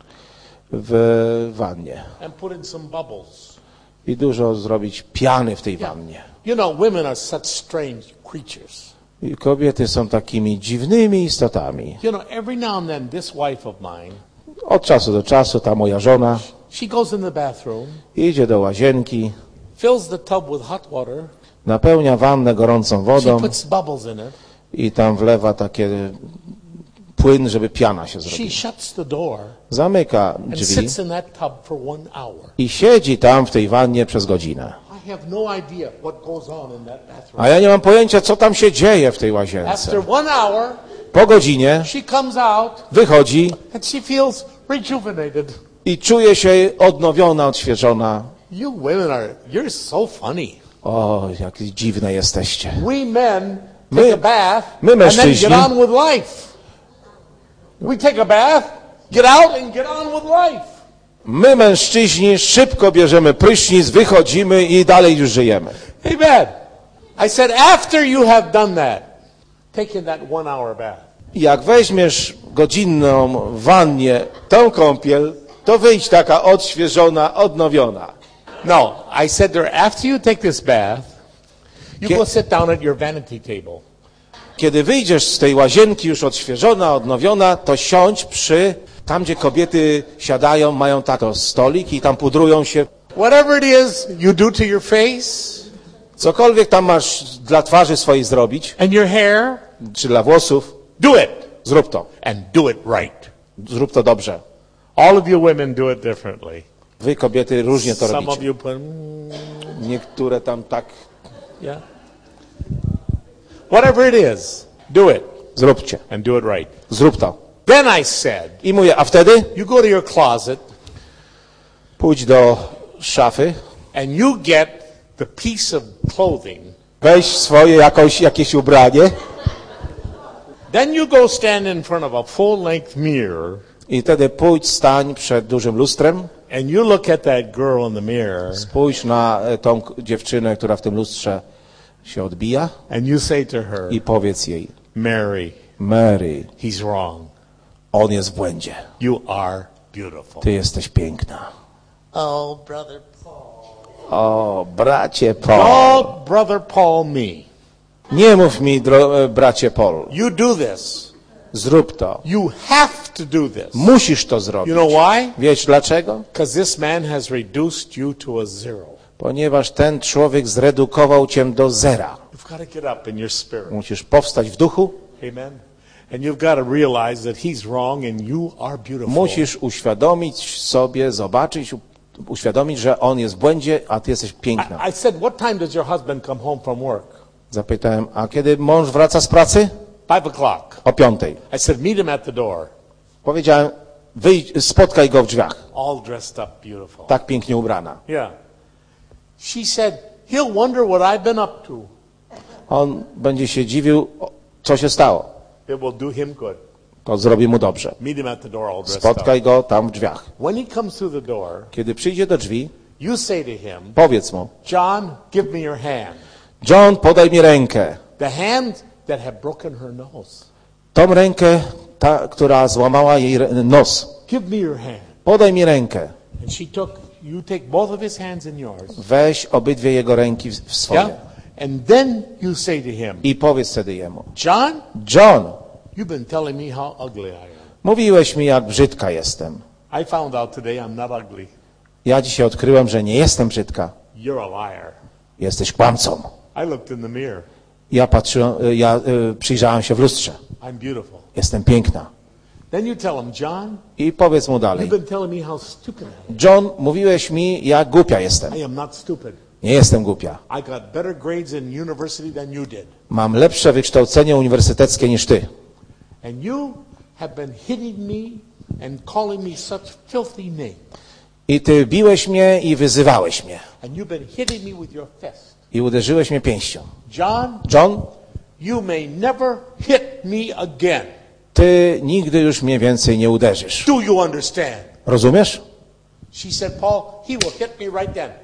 w wannie and put in some bubbles. i dużo zrobić piany w tej wannie. You know, women are such strange creatures. I kobiety są takimi dziwnymi istotami. You know, every now and then this wife of mine, Od czasu do czasu ta moja żona she goes in the bathroom, idzie do łazienki, fills the tub with hot water, napełnia wannę gorącą she wodą puts bubbles in it, i tam wlewa takie płyn, żeby piana się she zrobiła. shuts the door Zamyka and drzwi sits in that tub for one hour. i siedzi tam w tej wannie przez godzinę. I have no idea what goes on in that bathroom. A ja nie mam pojęcia, co tam się dzieje w tej łazience. After one hour, Po godzinie she comes out wychodzi and she feels rejuvenated. i czuje się odnowiona, odświeżona. You women are, you're so funny. O, jak dziwne jesteście. We men My- take a bath my and then mężczyźni- get on with life. We take a bath, get out and get on with life. My, mężczyźni, szybko bierzemy prysznic, wychodzimy i dalej już żyjemy. Amen. I said, after you have done that, taken that one hour bath, Jak weźmiesz godzinną wannię, tą kąpiel, to wyjdź taka odświeżona, odnowiona. no, I said to her, after you take this bath, you Kie- go sit down at your vanity table. Kiedy wyjdziesz z tej łazienki już odświeżona, odnowiona, to siądź przy, tam gdzie kobiety siadają, mają taki stolik i tam pudrują się. Whatever it is you do to your face Cokolwiek tam masz dla twarzy swojej zrobić, and your hair, czy dla włosów, do it zrób to. and do it right. Zrób to dobrze. All of you women do it differently. Wy kobiety różnie to Some of robicie. you put, mm, Niektóre tam tak. yeah. Whatever it is, do it. Zróbcie. and do it right. Zrób to. Then I said, I mówię, a wtedy you go to your closet pójdź do szafy, and you get the piece of clothing. weź swoje jakoś, jakieś ubranie Then you go stand in front of a full-length mirror i wtedy pójdź, stań przed dużym lustrem, and you look at that girl in the mirror spójrz na e, tą k- dziewczynę, która w tym lustrze się odbija and you say to her, i powiedz jej, Mary, Mary, he's wrong. on jest w błędzie. You are beautiful. Ty jesteś piękna. Oh, brother Paul. O, bracie Paul. Oh, brother Paul, me. Nie mów mi, dro, e, bracie Paul. You do this. Zrób to. You have to do this. Musisz to zrobić. You know why? Wiesz dlaczego? Because this man has reduced you to a zero. Ponieważ ten człowiek zredukował cię do zera. You've got to get up in your spirit. Musisz powstać w duchu. Amen. And you've got to realize that he's wrong and you are beautiful. Musisz uświadomić sobie, zobaczyć, u- uświadomić, że on jest w błędzie, a ty jesteś piękna. I, I said, what time does your husband come home from work? Zapytałem, a kiedy mąż wraca z pracy? Five o'clock. O piątej. I said, meet him at the door. Powiedziałem, wyjdź, spotkaj go w drzwiach. All dressed up beautiful. Tak pięknie ubrana. Yeah. She said, he'll wonder what I've been up to. On będzie się dziwił, o, co się stało. It will do him good. To zrobi mu dobrze. Meet him at the door all dressed Spotkaj up. go tam w drzwiach. When he comes through the door, Kiedy przyjdzie do drzwi, you say to him, powiedz mu, John, give me your hand. John, podaj mi rękę. The hand that had broken her nose. Tą rękę, ta, która złamała jej re- nos. Give me your hand. Podaj mi rękę. And she took, you take both of his hands in yours. Weź obydwie jego ręki w w swoje. Yeah? And then you say to him, I powiedz wtedy jemu, John, John, you've been telling me how ugly I am. mówiłeś mi, jak brzydka jestem. I found out today I'm not ugly. Ja dzisiaj odkryłem, że nie jestem brzydka. You're a liar. Jesteś kłamcą. I looked in the mirror. Ja patrzyłem, ja y, przyjrzałem się w lustrze. I'm beautiful. Jestem piękna. Then you tell him, John, I powiedz mu you've dalej. been telling me how stupid I am. John, mówiłeś mi, jak głupia jestem. I am not stupid. Nie jestem głupia. I got better grades in university than you did. Mam lepsze wykształcenie uniwersyteckie niż ty. And you have been hitting me and calling me such filthy names. I ty biłeś mnie i wyzywałeś mnie. And you've been hitting me with your fist. I uderzyłeś mnie pięścią. John, John, you may never hit me again. ty nigdy już mnie więcej nie uderzysz. Do you understand? Rozumiesz? She said, Paul, he will hit me right then.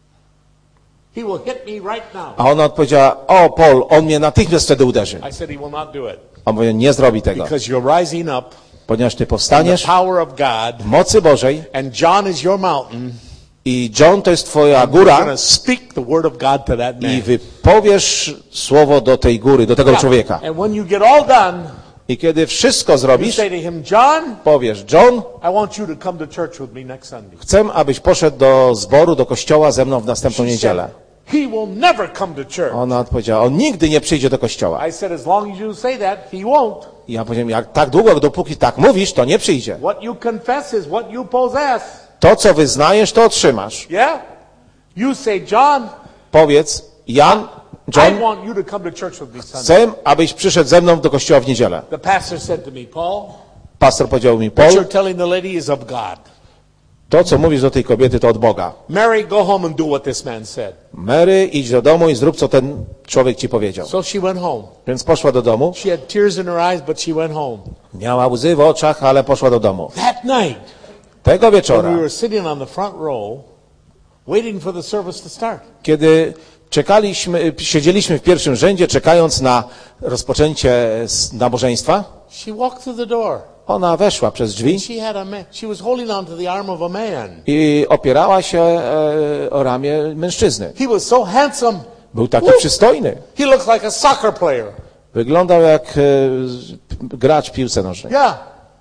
He will hit me right now. A ona odpowiedziała, o Paul, on mnie natychmiast wtedy uderzy. I said he will not do it. On mówi, nie zrobi tego, Because you're rising up ponieważ ty in the powstaniesz power of God, w mocy Bożej and John is your mountain. i John to jest twoja You're góra going to speak the word of God to that i man. wypowiesz słowo do tej góry, do tego Yeah. człowieka. And when you get all done, I kiedy wszystko you zrobisz, say to him, John, powiesz, John, I want you to come to church with me next Sunday. chcę, abyś poszedł do zboru, do kościoła ze mną w następną She niedzielę. said, he will never come to church. Ona odpowiedziała, on nigdy nie przyjdzie do kościoła. I said, as long as you say that, he won't. I ja powiedziałem, jak tak długo, dopóki tak mówisz, to nie przyjdzie. What you confess is what you possess. To, co wyznajesz, to otrzymasz. Yeah? You say, John, Powiedz, Jan, I John, want you to come to church with me Sunday. chcę, abyś przyszedł ze mną do kościoła w niedzielę. The pastor said to me, Paul, Pastor powiedział mi, what Paul, you're telling the lady is of God. to, co mówisz do tej kobiety, to od Boga. Mary, go home and do what this man said. Mary, idź do domu i zrób, co ten człowiek ci powiedział. So she went home. Więc poszła do domu. She had tears in her eyes, but she went home. Miała łzy w oczach, ale poszła do domu. That night, Tego when wieczora, we were sitting on the front row, waiting for the service to start, kiedy czekaliśmy, siedzieliśmy w pierwszym rzędzie, czekając na rozpoczęcie s- nabożeństwa, she walked through the door. ona weszła przez drzwi She had a man. She was holding on to the arm of a man. i opierała się e, o ramię mężczyzny. He was so handsome. Był taki Woo! przystojny. He looked like a soccer player. Wyglądał jak e, z- gracz w piłce nożnej. Yeah.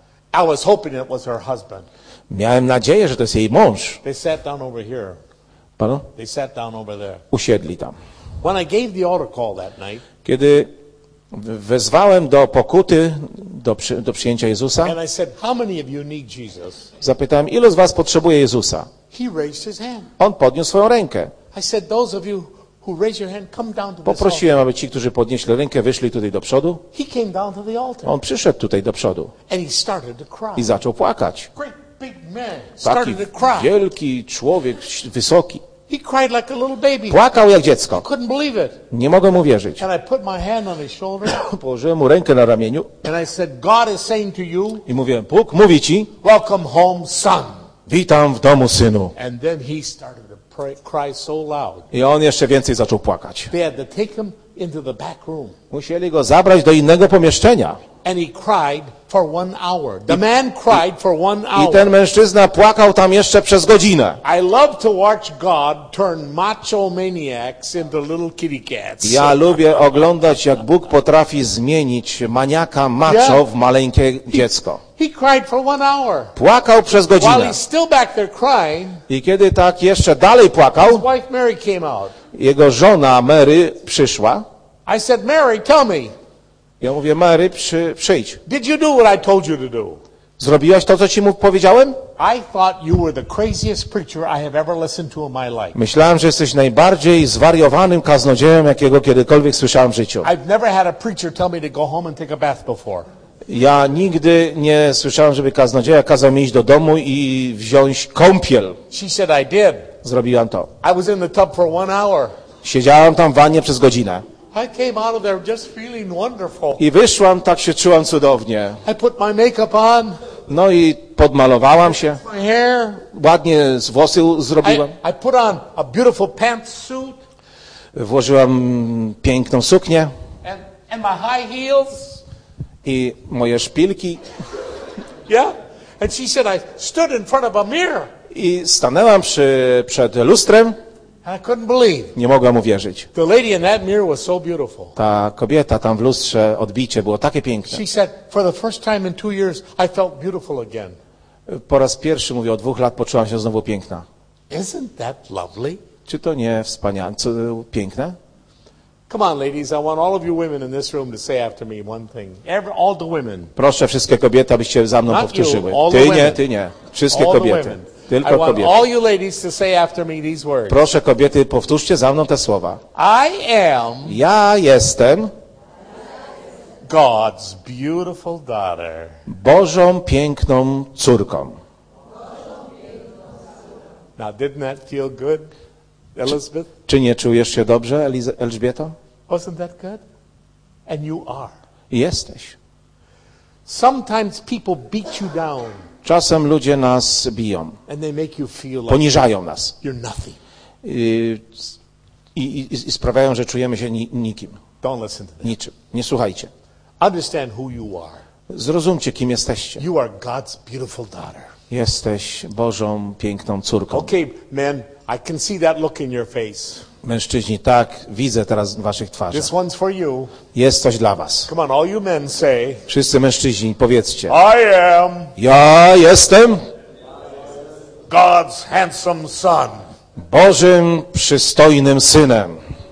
I was hoping it was her husband. Miałem nadzieję, że to jest jej mąż. They sat down over here. Panu? They sat down over there. Usiedli tam. When I gave the altar call that night, Kiedy wezwałem do pokuty, do, przy, do przyjęcia Jezusa, and I said, how many of you need Jesus? zapytałem, ilu z was potrzebuje Jezusa? He raised his hand. On podniósł swoją rękę. I said, those of you who raised your hand, come down to this Poprosiłem, aby ci, którzy podnieśli rękę, wyszli tutaj do przodu. altar. He came down to the altar. On przyszedł tutaj do przodu And he started to cry. i zaczął płakać. Great big man Taki started to cry. wielki człowiek, wysoki. He cried like a little baby. Płakał jak dziecko. Couldn't believe it. Nie mogę mu wierzyć. And I put my hand on his shoulder Położyłem mu rękę na ramieniu and I said, God is saying to you, i mówiłem, Bóg mówi ci, welcome home, son. witam w domu, synu. And then he started to pray, cry so loud. I on jeszcze więcej zaczął płakać. They had to take him into the back room. Musieli go zabrać do innego pomieszczenia. And he cried for one hour. The man cried for one I hour. ten mężczyzna płakał tam jeszcze przez godzinę. I love to watch God turn macho maniacs into little kitty cats. Ja lubię oglądać, jak Bóg potrafi zmienić maniaka macho w maleńkie dziecko. He cried for one hour. Płakał przez While godzinę. he's still back there crying, I kiedy tak jeszcze dalej his płakał, wife Mary came out. jego żona Mary przyszła. I said, Mary, tell me, Ja mówię, Mary, przy, przyjdź. did you do what I told you to do? Zrobiłaś to, co ci mu powiedziałem? I thought you were the craziest preacher I have ever listened to in my life. Myślałem, że jesteś najbardziej zwariowanym kaznodzieją, jakiego kiedykolwiek słyszałem w życiu. I've never had a preacher tell me to go home and take a bath before. Ja nigdy nie słyszałem, żeby kaznodzieja kazał mi iść do domu i wziąć kąpiel. She said, I did. Zrobiłam to. I was in the tub for one hour. Siedziałam tam w wannie przez godzinę. I came out of there just feeling wonderful. I wyszłam, tak się czułam cudownie. I put my makeup on, No i podmalowałam się. my hair. Ładnie z włosy zrobiłam. I, I put on a beautiful pantsuit Włożyłam piękną suknię and, and my high heels. i moje szpilki. Yeah. And she said, I stood in front of a mirror. I stanęłam przy, przed lustrem. And I couldn't believe. Nie mogłam uwierzyć. The lady in that mirror was so beautiful. Ta kobieta tam w lustrze, odbicie było takie piękne. She said, for the first time in two years, I felt beautiful again. Po raz pierwszy, mówię, od dwóch lat poczułam się znowu piękna. Isn't that lovely? Czy to nie wspaniałe, co, piękne? Come on, ladies. I want all of you women in this room to say after me one thing. Every, all the women. Proszę wszystkie kobiety, abyście za mną Not powtórzyły. you, all the Ty nie, women. ty nie. Wszystkie All the kobiety. women. I Tylko want kobiety. all you ladies to say after me these words. Proszę kobiety, powtórzcie za mną te słowa. I am Ja jestem God's beautiful daughter. Bożą piękną córką. Now, didn't that feel good, Elizabeth? Czy nie czujesz się dobrze, Eliz- Elżbieto? Wasn't that good? And you are. Jesteś. Sometimes people beat you down Czasem ludzie nas biją, and they make you feel like poniżają nas you're nothing. i, i, i sprawiają, że czujemy się ni, nikim, Don't listen to them. niczym. Nie słuchajcie. Understand who you are. Zrozumcie, kim jesteście. You are God's beautiful daughter. Jesteś Bożą piękną córką. Okay, men, I can see that look in your face. Mężczyźni, tak, widzę teraz w waszych twarzach. This one's for you. Jest coś dla was. Come on, all you men say, Wszyscy mężczyźni, powiedzcie. I am Ja jestem God's handsome son. Bożym przystojnym synem.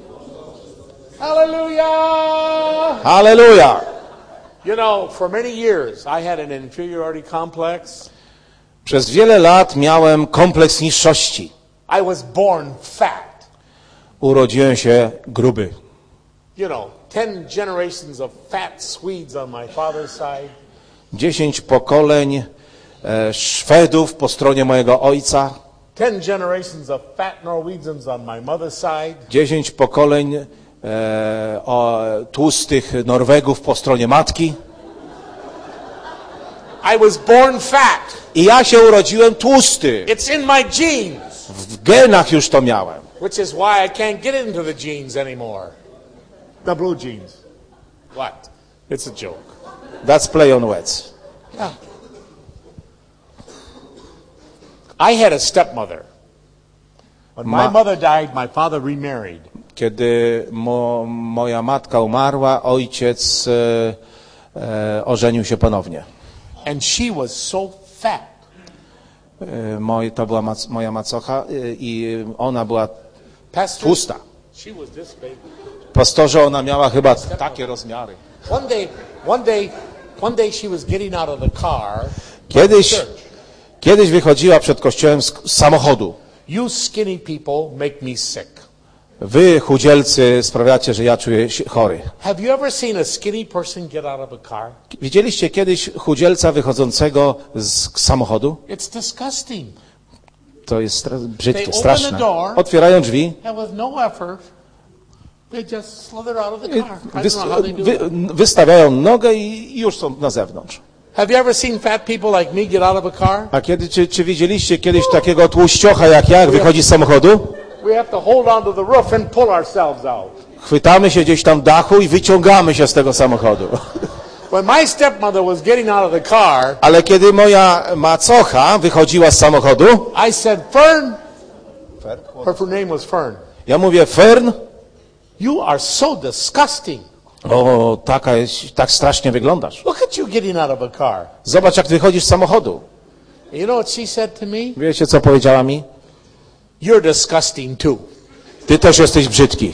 Hallelujah! Halleluja! You know, for many years I had an inferiority complex. Przez wiele lat miałem kompleks niższości. I was born fat. Urodziłem się gruby. You know, ten generations of fat Swedes on my father's side. Dziesięć pokoleń e, Szwedów po stronie mojego ojca. Ten generations of fat Norwegians on my mother's side. Dziesięć pokoleń e, o, tłustych Norwegów po stronie matki. I was born fat. I ja się urodziłem tłusty. It's in my genes. W genach już to miałem. Which is why I can't get into the genes anymore. The blue jeans. What? It's a joke. That's play on words. Yeah. I had a stepmother. When my Ma- mother died, my father remarried. Kiedy mo, moja matka umarła, ojciec e, e, ożenił się ponownie. And she was so fat. E, moj, to była mac, moja macocha e, i ona była Pastor, tłusta. she was this big. Pastorze, ona miała chyba takie rozmiary. One day, one day, one day she was getting out of the car. Kiedyś, Church. kiedyś wychodziła przed kościołem z, z samochodu. You skinny people make me sick. Wy, chudzielcy, sprawiacie, że ja czuję się chory. Have you ever seen a skinny person get out of a car? Widzieliście kiedyś chudzielca wychodzącego z samochodu? It's disgusting. To jest stra- brzydkie, They open straszne. the door. Otwierają drzwi, And with no effort, they just slither out of the i car. I don't wys- know how they do wy- that. wystawiają nogę i już są na zewnątrz. Have you ever seen fat people like me get out of a car? A kiedy, czy, czy widzieliście kiedyś takiego tłuściocha jak ja, jak wychodzi z samochodu? We have to hold on to the roof and pull ourselves out. Chwytamy się gdzieś tam dachu i wyciągamy się z tego samochodu. When my stepmother was getting out of the car, Ale kiedy moja macocha wychodziła z samochodu, I said, Fern, her name was Fern, ja mówię, Fern, you are so disgusting. o, taka jest, tak strasznie wyglądasz. Look at you getting out of a car. Zobacz, jak wychodzisz z samochodu. You know what she said to me? Wiecie, co powiedziała mi? You're disgusting too. Ty też jesteś brzydki.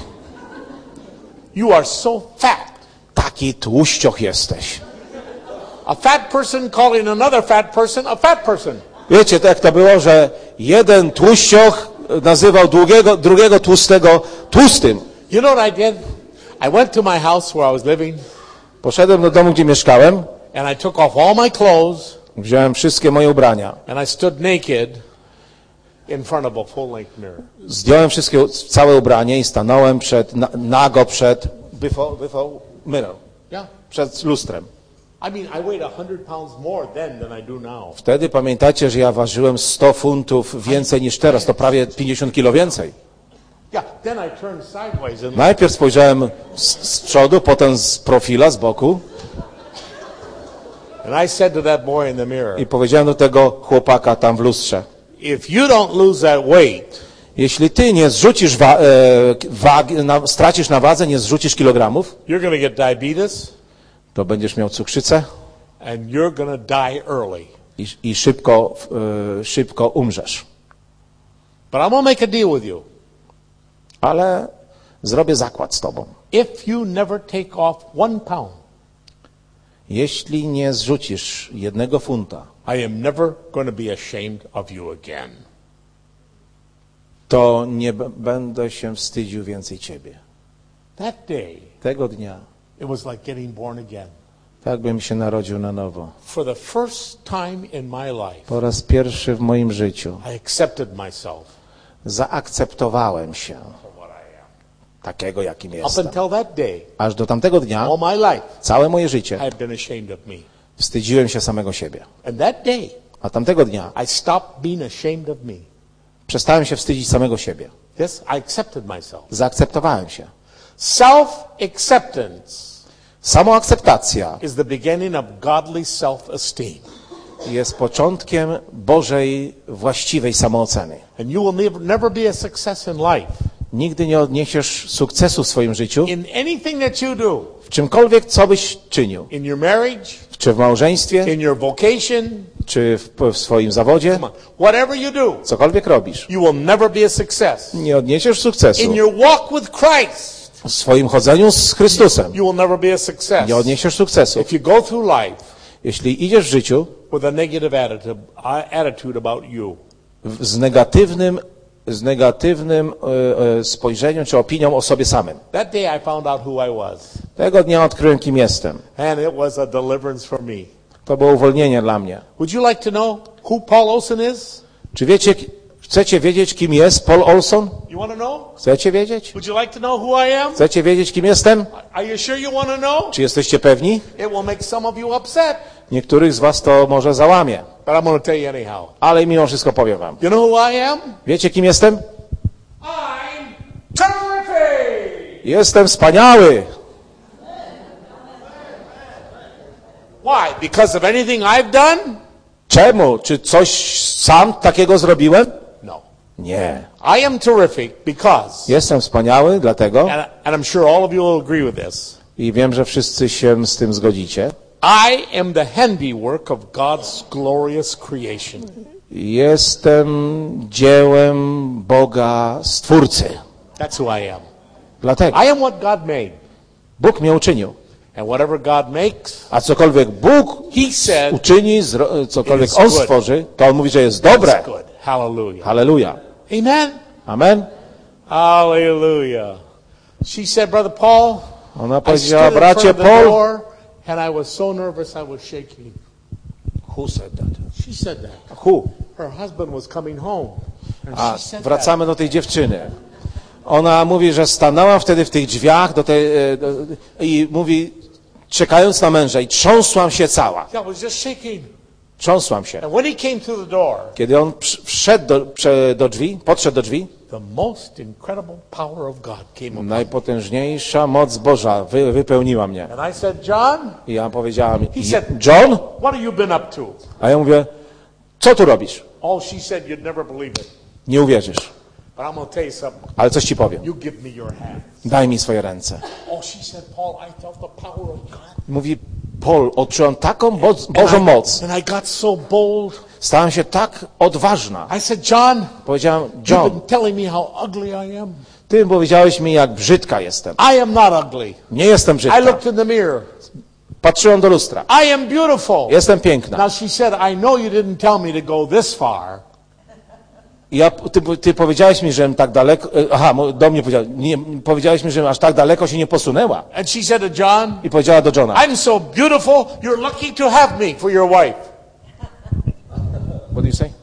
You are so fat. Taki tłuścioch jesteś. A fat person calling another fat person a fat person. Wiecie, tak to było, że jeden tłuścioch nazywał drugiego, drugiego tłustego tłustym. You know what I did? I went to my house where I was living, Poszedłem do domu, gdzie mieszkałem, and I took off all my clothes, wziąłem wszystkie moje ubrania, and I stood naked in front of a full-length mirror. zdjąłem wszystkie, całe ubranie i stanąłem przed, na, nago przed before, before mirror, Yeah. przed lustrem. I mean, I weighed one hundred pounds more then than I do now. Wtedy pamiętacie, że ja ważyłem sto funtów więcej niż teraz, to prawie pięćdziesiąt kilo więcej. Yeah, then I turned sideways and Najpierw spojrzałem z, z przodu, potem z profila, z boku And I said to that boy in the mirror, i powiedziałem do tego chłopaka tam w lustrze: if you don't lose that weight, jeśli ty nie zrzucisz wa- e, wagi, na, stracisz na wadze, nie zrzucisz kilogramów, you're going to get diabetes to będziesz miał cukrzycę and you're going to die early. i, i szybko, e, szybko umrzesz. But I'm going to make a deal with you. Ale zrobię zakład z tobą. If you never take off one pound, Jeśli nie zrzucisz jednego funta, I am never going to be ashamed of you again. to nie b- będę się wstydził więcej ciebie. That day, Tego dnia, it was like getting born again. tak bym się narodził na nowo. For the first time in my life, Po raz pierwszy w moim życiu I accepted myself zaakceptowałem się for what I am. takiego, jakim Up jestem. until that day, Aż do tamtego dnia, all my life, całe moje I życie, had been ashamed of me. wstydziłem się samego siebie. And that day, A tamtego dnia I stopped being ashamed of me. przestałem się wstydzić samego siebie. Yes, I accepted myself. Zaakceptowałem się. Self-acceptance Samoakceptacja is the beginning of godly self-esteem. jest początkiem Bożej właściwej samooceny. And you will never, never be a success in life. Nigdy nie odniesiesz sukcesu w swoim życiu, In anything that you do, w czymkolwiek, co byś czynił. in your marriage, Czy w małżeństwie, in your vocation, czy w, w swoim zawodzie, come on, whatever you do, cokolwiek robisz. you will never be a success. Nie odniesiesz sukcesu In your walk with Christ, w swoim chodzeniu z Chrystusem. you will never be a success. Nie odniesiesz sukcesu. If you go through life Jeśli idziesz w życiu with a negative attitude, attitude about you, w- z negatywnym, z negatywnym e, e, spojrzeniem czy opinią o sobie samym. that day I found out who I was. Tego dnia odkryłem, kim jestem. And it was a deliverance for me. To było uwolnienie dla mnie. Would you like to know who Paul Olson is? Czy wiecie, chcecie wiedzieć, kim jest Paul Olson? You want to know? Chcecie wiedzieć? Would you like to know who I am? Chcecie wiedzieć, kim jestem? Are you sure you want to know? Czy jesteście pewni? It will make some of you upset, Niektórych z was to może załamie, but I'm going to tell you anyhow. ale mimo wszystko powiem wam. You know who I am? Wiecie, kim jestem? I'm terrific! Jestem wspaniały. Why? Because of anything I've done? Czemu? Czy coś sam takiego zrobiłem? No. Nie. I am terrific because, Jestem wspaniały, dlatego, and, and I'm sure all of you will agree with this, i wiem, że wszyscy się z tym zgodzicie, I am the handiwork of God's glorious creation. jestem dziełem Boga Stwórcy. That's who I am. Dlatego I am what God made. Bóg mnie uczynił. And whatever God makes, A cokolwiek Bóg He said, uczyni, zro- cokolwiek It is On good. stworzy, to On mówi, że jest dobre. it's good. Hallelujah. Halleluja. Amen. Amen. Hallelujah. She said, Brother Paul, Ona I powiedziała, stood in bracie front of the Paul. door and I was so nervous I was shaking. Who said that? She said that. Who? Her husband was coming home. And A she said wracamy do tej dziewczyny. Ona mówi, że stanęła wtedy w tych drzwiach do tej, e, do, i mówi, czekając na męża, i trząsłam się cała. that. I was just shaking. Trząsłam się. And when he came through the door, Kiedy on przy- wszedł do, prze, do drzwi, podszedł do drzwi, the most incredible power of God came upon me. najpotężniejsza moc Boża wy, wypełniła mnie. And I said, John, I ja powiedziałam, He said- John? what have you been up to? A ja mówię, co tu robisz? Oh, she said, you'd never believe it. Nie uwierzysz, But I'm going to tell you something. ale coś ci powiem. You give me your hand. Daj mi swoje ręce. Oh, she said, Paul, I felt the power of God. Mówi, Paul, odczułam taką moc, And Bożą I- moc. And I got so bold. Stałam się tak odważna. I said, John, Powiedziałam, you've John, been telling me how ugly I am. ty powiedziałeś mi, jak brzydka jestem. I am not ugly. Nie jestem I brzydka. looked in the mirror. Patrzyłam do lustra. I am beautiful. Jestem piękna. Now she said, I know you didn't tell me to go this far. I Ja, ty, ty powiedziałeś mi, że tak daleko, e, aha, mo- do mnie powiedział, nie, powiedziałeś mi, że aż tak daleko się nie posunęła. And she said to John, I powiedziała do Johna, I'm so beautiful, you're lucky to have me for your wife. what do you say?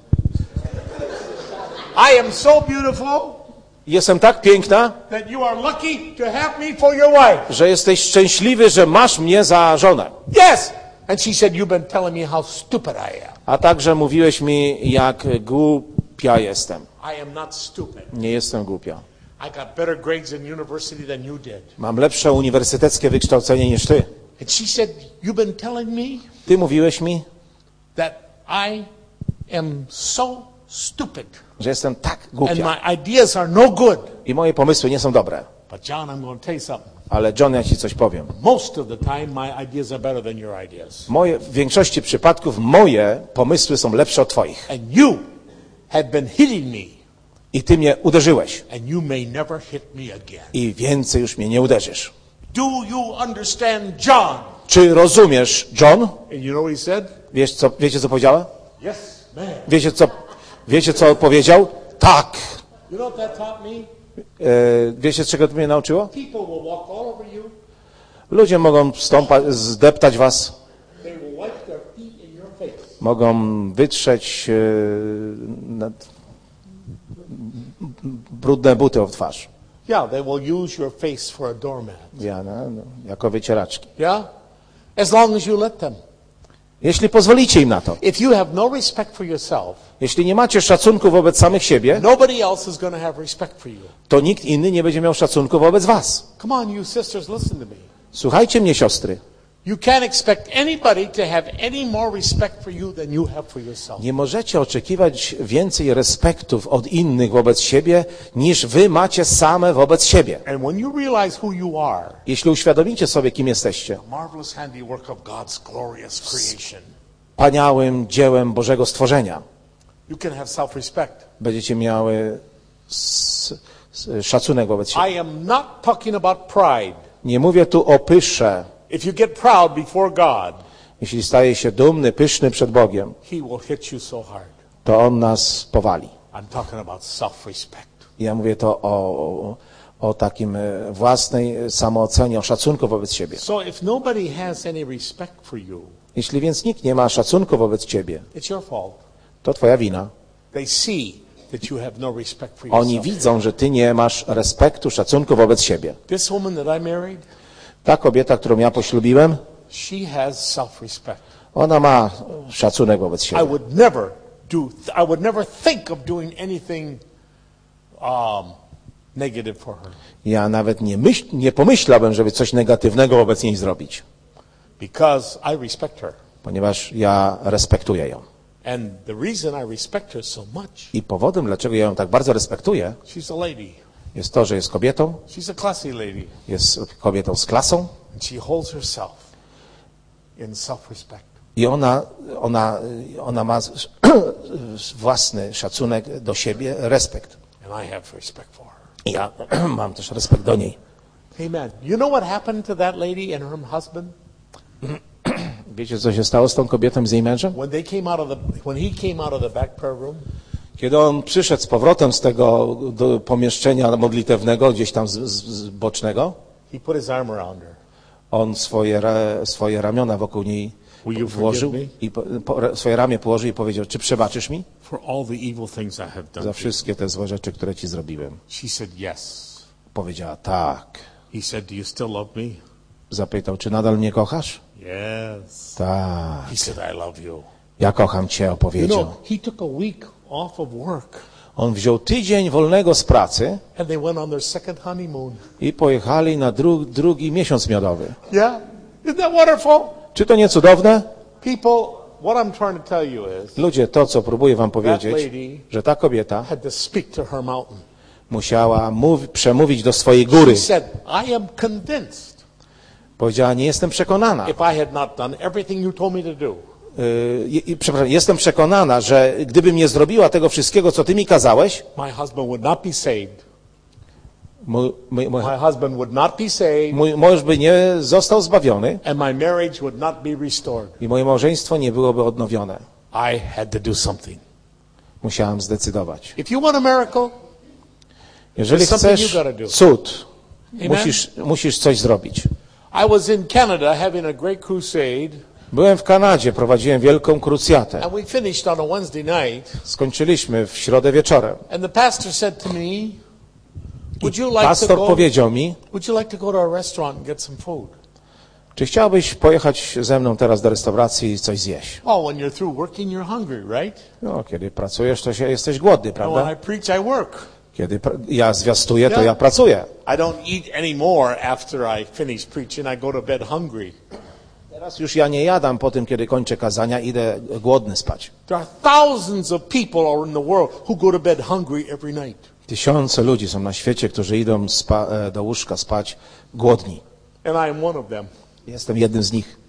I am so beautiful Jestem tak piękna, that you are lucky to have me for your wife. że jesteś szczęśliwy, że masz mnie za żonę. Yes. And she said, you've been telling me how stupid I am. A także mówiłeś mi, jak głupia jestem. I am not stupid. Nie jestem głupia. I got better grades in university than you did. Mam lepsze uniwersyteckie wykształcenie niż ty. And she said, you've been telling me Ty mówiłeś mi, that I am so stupid że jestem tak and głupia my ideas are no good. i moje pomysły nie są dobre. But John, I'm going to tell you something. Ale John, ja ci coś powiem. Most of the time, my ideas are better than your ideas. Moje, w większości przypadków moje pomysły są lepsze od twoich. And you have been hitting me, I ty mnie uderzyłeś. and you may never hit me again. I więcej już mnie nie uderzysz. Do you understand, John? Czy rozumiesz, John? And you know what he said? Wiesz, co, wiecie, co powiedziała? Yes, man. Wiecie, co, wiecie, co powiedział? Tak. You know what that taught me? E, wiecie, czego to mnie nauczyło? People will walk all over you. Ludzie mogą stąpać, zdeptać was, They will wipe their feet in your face. mogą wytrzeć e, na, brudne buty o twarz. Yeah, they will use your face for a doormat. Ja, no, no, jako wycieraczki. Yeah? As long as you let them. Jeśli pozwolicie im na to, If you have no respect for yourself, jeśli nie macie szacunku wobec samych siebie, nobody else is going to have respect for you. to nikt inny nie będzie miał szacunku wobec was. Come on, you sisters, listen to me. Słuchajcie mnie, siostry. You can't expect anybody to have any more respect for you than you have for yourself. Nie możecie oczekiwać więcej respektów od innych wobec siebie, niż wy macie same wobec siebie. And when you realize who you are, Jeśli uświadomicie sobie, kim jesteście, the marvelous handiwork of God's glorious creation, wspaniałym dziełem Bożego stworzenia, you can have self-respect. będziecie miały s, s, szacunek wobec siebie. I am not talking about pride. Nie mówię tu o pysze. If you get proud before God, Jeśli staje się dumny, pyszny przed Bogiem, He will hit you so hard. to On nas powali. I'm talking about self-respect. Ja mówię to o, o, o takim e, własnej samoocenie, o szacunku wobec siebie. So if nobody has any respect for you, Jeśli więc nikt nie ma szacunku wobec ciebie, it's your fault. to twoja wina. They see that you have no respect for Oni yourself. widzą, że ty nie masz respektu, szacunku wobec siebie. This woman that I married, Ta kobieta, którą ja poślubiłem, she has self-respect. ona ma szacunek wobec I siebie. would never do, I would never think of doing anything um, negative for her Ja nawet nie, myśl, nie pomyślałbym, żeby coś negatywnego wobec niej zrobić, because I respect her. ponieważ ja respektuję ją. And the reason I respect her so much, I powodem, dlaczego ja ją tak bardzo respektuję, she's a lady. jest to, że jest kobietą, She's a classy lady. jest kobietą z klasą And she holds herself in self-respect. i ona, ona, ona ma własny szacunek do siebie, respekt. And I have respect for her. I ja mam też respekt do niej. Amen. You know what happened to that lady and her husband? Wiecie, co się stało z tą kobietą, z jej mężem? When they came out of the, when he came out of the back prayer room, Kiedy on przyszedł z powrotem z tego do pomieszczenia modlitewnego, gdzieś tam z, z, z bocznego, he put his arm around her. on swoje, swoje ramiona wokół niej Will you włożył forgive i po, po, swoje ramię położył i powiedział, czy przebaczysz mi for all the evil things I have done? za wszystkie te złe rzeczy, które ci zrobiłem? She said yes. Powiedziała tak. He said, do you still love me? Zapytał, czy nadal mnie kochasz? Yes. Tak. He said, I love you. Ja kocham cię, You opowiedział. know, he took a week off of work On wziął tydzień wolnego z pracy and they went on their second honeymoon. i pojechali na dru, drugi miesiąc miodowy. Yeah? Isn't that wonderful? Czy to nie cudowne? People, what I'm trying to tell you is Ludzie, to co próbuję wam that powiedzieć, lady że ta kobieta had to speak to her mountain. musiała mów, przemówić do swojej góry. She said, I am convinced Powiedziała, nie jestem przekonana. if I had not done everything you told me to do, Yy, i, przepraszam, jestem przekonana, że gdybym nie zrobiła tego wszystkiego, co ty mi kazałeś, my husband would not be saved. mój, mój, mój, My husband would not be saved mój mąż by nie został zbawiony and my marriage would not be restored. i moje małżeństwo nie byłoby odnowione. I had to do something. Musiałam zdecydować. If you want a miracle, Jeżeli There's something chcesz you gotta do. cud, Amen? musisz, musisz coś zrobić. I was in Canada having a great crusade, Byłem w Kanadzie, prowadziłem wielką krucjatę. and we finished on a Wednesday night, Skończyliśmy w środę wieczorem. and the pastor said to me, would you like to Pastor go, powiedział mi, would you like to go to a restaurant and get some food? czy chciałbyś pojechać ze mną teraz do restauracji i coś zjeść? Oh, when you're through working, you're hungry, right? No, kiedy pracujesz, to się jesteś głodny, And when prawda? I preach, I work. Kiedy pra- ja zwiastuję, to Yeah. ja pracuję. I don't eat anymore after I finish preaching. I go to bed hungry. Teraz już ja nie jadam po tym, kiedy kończę kazania, idę głodny spać. There are thousands of people in the world who go to bed hungry every night. Tysiące ludzi są na świecie, którzy idą spa- e, do łóżka spać głodni. And I am one of them. Jestem jednym z nich.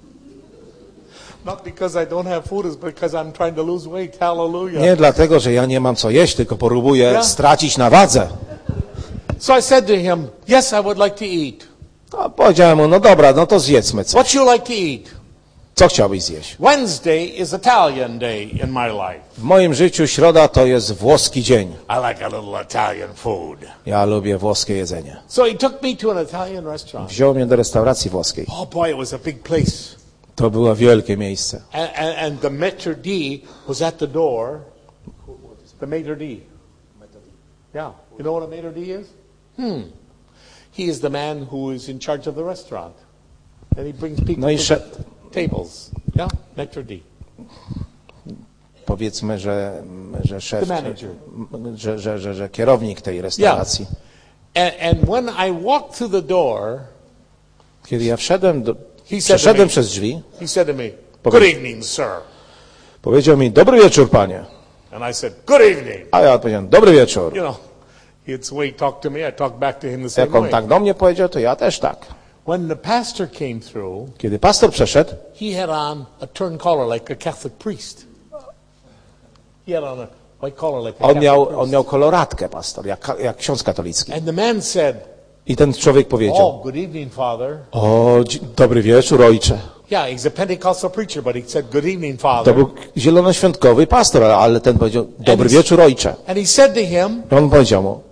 Not because I don't have food, it's because I'm trying to lose weight. Hallelujah. Nie dlatego, że ja nie mam co jeść, tylko próbuję Yeah. stracić na wadze. So I said to him, yes, I would like to eat. No, powiedziałem mu, no dobra, no to zjedzmy coś. What you like to eat? Co chciałbyś zjeść? Wednesday is Italian day in my life. W moim życiu środa to jest włoski dzień. I like a little Italian food. Ja lubię włoskie jedzenie. So he took me to an Italian restaurant. Wziął mnie do restauracji włoskiej. Oh boy, it was a big place. To było wielkie miejsce. And, and, and the maitre d' was at the door. The maitre d'. Yeah. You know what a maitre d' is? Hmm. He is the man who is in charge of the restaurant. And he brings people No i to szef, the tables. Yeah? Maitre d'. powiedzmy, że, że szef, The manager. że, że, że, że kierownik tej restauracji. And, and when I walked through the door, Kiedy ja wszedłem, do, he said, to przeszedłem me, przez drzwi, he said to me, Powiedz- good evening, sir. powiedział mi, dobry wieczór, panie. And I said, good evening. A ja odpowiedziałem, dobry wieczór. You know, it's the way he talked to me, I talked back to him the same Jak on way. tak do mnie powiedział, to ja też tak. When the pastor came through, Kiedy pastor przeszedł, he had on a turn collar like a Catholic priest. He had on a white collar like a on Catholic miał, priest. on miał koloratkę, pastor, jak, jak ksiądz katolicki. And the man said, I ten człowiek powiedział, oh, good evening, Father. o, dzi- dobry wieczór, ojcze. Yeah, he's a Pentecostal preacher, but he said, good evening, To Father. był zielonoświątkowy pastor, ale ten powiedział, dobry he's- wieczór, ojcze. And he said to him, I on powiedział mu,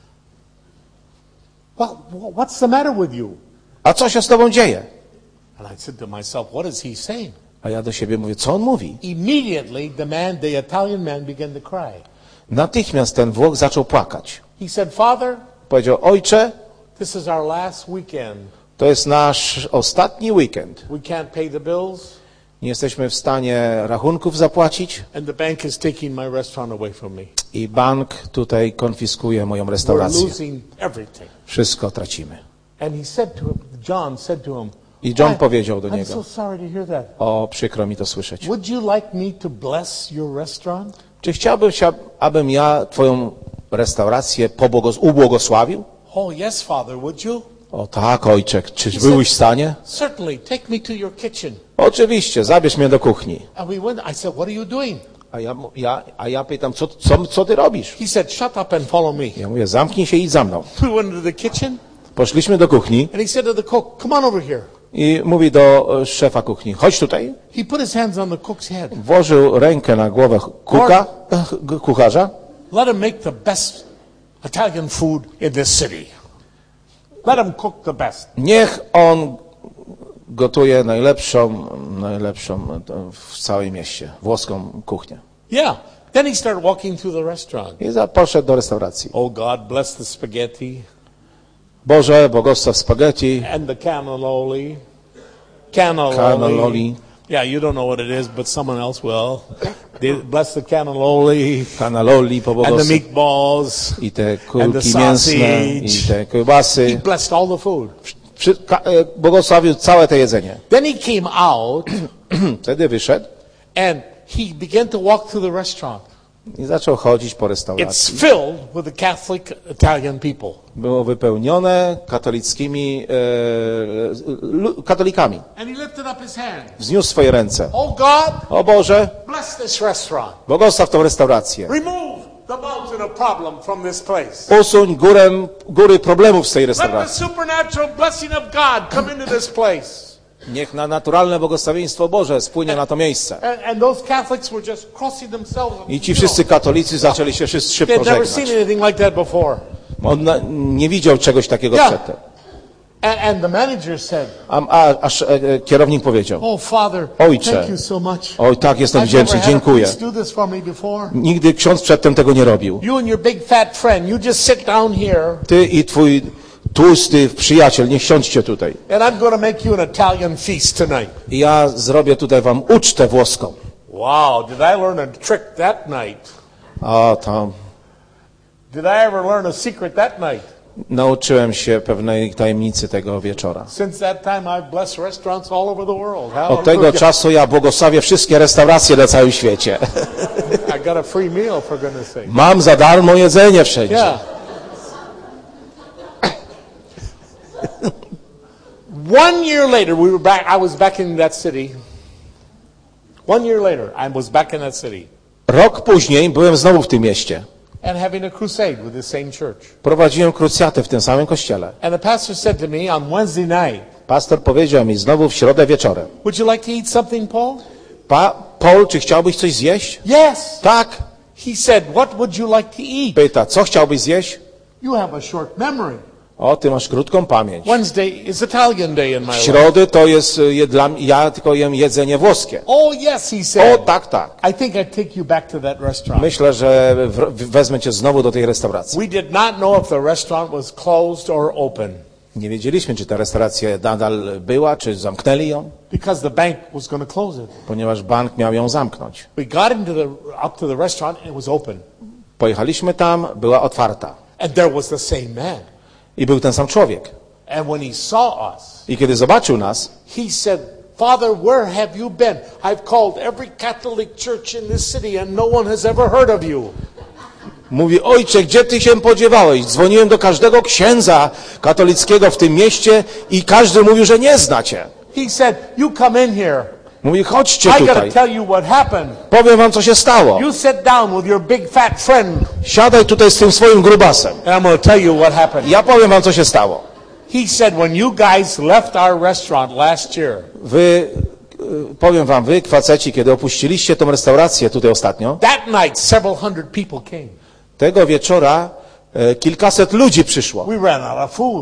well, what's the matter with you? a co się z tobą dzieje? And I said to myself, what is he saying? A ja do siebie mówię, co on mówi? Immediately, the man, the Italian man, began to cry. Natychmiast ten Włoch zaczął płakać. He said, Father, Powiedział, ojcze, this is our last weekend. to jest nasz ostatni weekend. We can't pay the bills, Nie jesteśmy w stanie rachunków zapłacić and the bank is taking my restaurant away from me. i bank tutaj konfiskuje moją We're restaurację. losing everything. Wszystko tracimy. And he said to him, John said to him, I John "I- powiedział do I'm niego, so sorry to hear that. o, przykro mi to słyszeć. Would you like me to bless your restaurant? Czy chciałbyś, abym ja twoją restaurację pobłogos- ubłogosławił? Oh, yes, Father, would you? O tak, ojcze, czyż byłeś w stanie? Certainly. Take me to your kitchen. Oczywiście, zabierz mnie do kuchni. And we went, I said, what are you doing? A ja, mu- ja, a ja pytam, co, co, co ty robisz? He said, shut up and follow me. Ja mówię, zamknij się i idź za mną. We went into the kitchen, Poszliśmy do kuchni and he said to the cook, come on over here. I mówi do szefa kuchni, chodź tutaj. He put his hands on the cook's head. Włożył rękę na głowę kuka, kucharza. Let him make the best Italian food in this city. Let him cook the best. Niech on gotuje najlepszą, najlepszą w całym mieście, włoską kuchnię. Yeah. Then he started walking through the restaurant. I poszedł do restauracji. Oh God, bless the spaghetti. Boże, błogosław spaghetti. And the cannelloni. Cannelloni. Cannelloni. Yeah, you don't know what it is, but someone else will. They bless the cannelloni. Cannelloni po And the błogosław. meatballs. I te And the kulki mięsne, i sausage. te kiełbasy. He blessed all the food. Przy, ka, e, błogosławił całe to jedzenie. Then he came out Wtedy wyszedł and he began to walk through the restaurant. i zaczął chodzić po It's restauracji. filled with the Catholic Italian people. Było wypełnione katolickimi, e, lu, katolikami. And he lifted up his hand. Wzniósł swoje ręce. Oh God, O Boże, bless this restaurant. błogosław tą restaurację. Remove the mountain of problem from this place. Usuń górę, góry problemów z tej Let the restauracji. supernatural blessing of God come into this place. Niech na naturalne błogosławieństwo Boże spłynie na to miejsce. And, and those Catholics were just crossing themselves. I ci wszyscy katolicy zaczęli się wszyscy szybko They'd never seen żegnać. anything like that before. On na, nie widział czegoś takiego Yeah. przedtem. And, and the manager said, A, a, aż e, e, kierownik powiedział, "Oh Father, Ojcze. thank you so much. oj tak, jestem I've wdzięczny, never had a dziękuję. priest do this for me before. Nigdy ksiądz przedtem tego nie robił. You and your big fat friend, you just sit down here, Ty i twój tłusty przyjaciel, niech siądźcie tutaj. and I'm going to make you an Italian feast tonight." I ja zrobię tutaj wam ucztę włoską. Wow, did I learn a trick that night? A tam Did I ever learn a secret that night? nauczyłem się pewnej tajemnicy tego wieczora. Since that time, I've blessed restaurants all over the world. Od tego Hallelujah. czasu ja błogosławię wszystkie restauracje na całym świecie. I got a free meal, for goodness sake. Mam za darmo jedzenie wszędzie. Yeah. One year later, we were back. I was back in that city. One year later, I was back in that city Rok później byłem znowu w tym mieście. and having a crusade with the same church. Prowadziłem krucjatę w tym samym kościele. And the pastor said to me on Wednesday night, Pastor powiedział mi znowu w środę wieczorem. "Would you like to eat something, Paul?" Pa, Paul, czy chciałbyś coś zjeść? Yes. Tak. He said, "What would you like to eat?" Pyta, co chciałbyś zjeść? You have a short memory. O, ty masz krótką pamięć. Wednesday is Italian day in my W life. środy to jest y, dla mnie, ja tylko jem jedzenie włoskie. Oh, yes, he O, said. tak, tak. I think I'd take you back to that restaurant. Myślę, że w- wezmę cię znowu do tej restauracji. We did not know if the restaurant was closed or open Nie wiedzieliśmy, czy ta restauracja nadal była, czy zamknęli ją, because the bank was going to close it. ponieważ bank miał ją zamknąć. We got into the up to the restaurant and it was open. Pojechaliśmy tam, była otwarta. And there was the same man. I był ten sam człowiek. And when he saw us, I kiedy zobaczył nas, he said, "Father, where have you been? I've called every Catholic church in this city and no one has ever heard of you." mówi, ojcze, gdzie ty się podziewałeś? Dzwoniłem do każdego księdza katolickiego w tym mieście i każdy mówił, że nie zna cię. He said, "You come in here. Mówi, chodźcie I got to tutaj. tell you what happened. Powiem wam, co się stało. You sit down with your big fat friend Siadaj tutaj z tym swoim grubasem. and I'm going to tell you what happened." Ja powiem wam, co się stało. He said, "When you guys left our restaurant last year, Wy, y, powiem wam, wy, faceci, kiedy opuściliście tą restaurację tutaj ostatnio, that night several hundred people came. tego wieczora e, kilkaset ludzi przyszło. We ran out of food.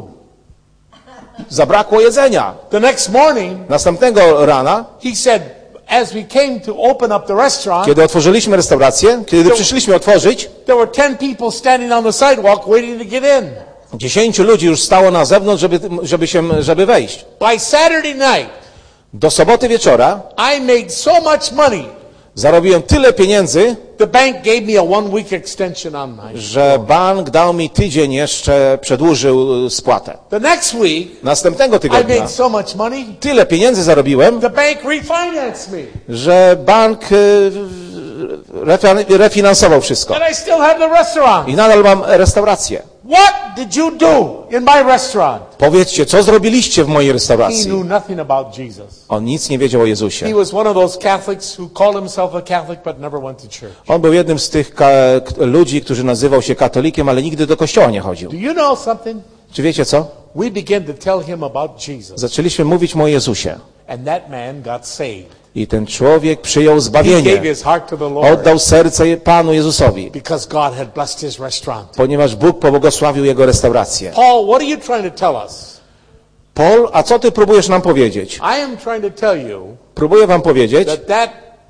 Zabrakło jedzenia. The next morning, Następnego rana, he said, as we came to open up the restaurant, kiedy otworzyliśmy restaurację, kiedy przyszliśmy otworzyć, there were ten people standing on the sidewalk waiting to get in. dziesięciu ludzi już stało na zewnątrz, żeby, żeby, się, żeby wejść. By Saturday night, Do soboty wieczora I made so much money, zarobiłem tyle pieniędzy, the bank gave me a one week extension on my. że bank dał mi tydzień jeszcze, przedłużył spłatę. The next week, Następnego I tygodnia made so much money, tyle pieniędzy zarobiłem, the bank refinanced me. że bank y, refi- refinansował wszystko. And I still have the restaurant. I nadal mam restaurację. What did you do in my restaurant? Powiedzcie, co zrobiliście w mojej He restauracji? knew nothing about Jesus. On nic nie wiedział o He Jezusie. was one of those Catholics who called himself a Catholic but never went to church. On był jednym z tych ka- ludzi, którzy nazywał się katolikiem, ale nigdy do kościoła nie chodził. Do you know something? Czy wiecie co? we began to tell him about Jesus. Zaczęliśmy mówić mu o Jezusie. And that man got saved. I ten człowiek przyjął He zbawienie. gave his heart to the Lord Oddał serce Panu Jezusowi, because God had blessed his restaurant. ponieważ Bóg pobłogosławił jego restaurację. Paul, what are you trying to tell us? Paul, a co ty próbujesz nam powiedzieć? I am trying to tell you Próbuję wam powiedzieć, that that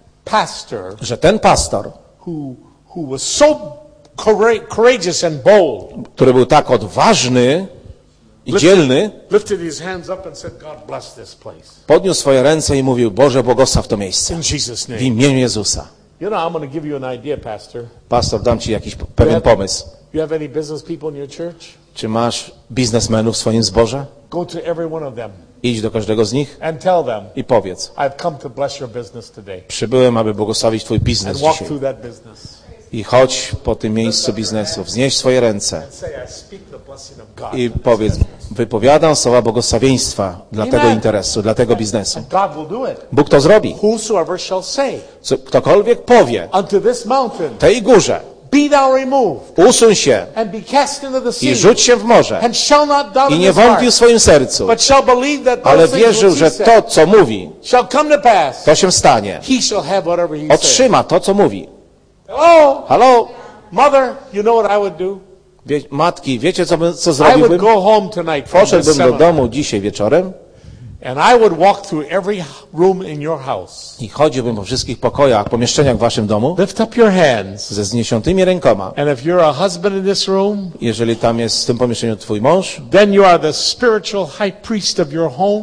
pastor że ten pastor, who who was so courageous and bold, który był tak odważny i dzielny, lifted his hands up and said, God bless this place. podniósł swoje ręce i mówił: Boże, błogosław to miejsce. In Jesus' W name. imieniu Jezusa. You know, I'm going to give you an idea, Pastor. Pastor, dam ci jakiś pewien pomysł. You have any business people in your church? Czy masz biznesmenów w swoim zborze? Go to every one of them Idź do każdego z nich and tell them, i powiedz: I've come to bless your business today. przybyłem, aby błogosławić twój biznes And walk dzisiaj. through that business. I chodź po tym miejscu biznesu, wznieś swoje ręce And say, I speak the blessing of God. i powiedz: wypowiadam słowa błogosławieństwa dla Amen. tego interesu, dla tego biznesu. And God will do it. Bóg to zrobi. Whosoever shall say Co, ktokolwiek powie unto this mountain, tej górze: be thou removed usuń się and be cast into the sea, i rzuć się w morze, and shall not doubt i in nie his heart, wątpił w swoim sercu, but shall believe that ale those things wierzył, which że he said to, co mówi, shall come to pass, to się stanie. he shall have whatever he said. Otrzyma to, co mówi. Hello? Halo? Mother, you know what I would do? Wie, matki, wiecie, co, by- co I would zrobiłbym? go home tonight from this Poszedłbym do seminar, domu dzisiaj wieczorem and I would walk through every room in your house. i chodziłbym po wszystkich pokojach, pomieszczeniach w waszym domu Lift up your hands. ze zniesionymi rękoma. And if you're a husband in this room, Jeżeli tam jest w tym pomieszczeniu twój mąż, then you are the spiritual high priest of your home.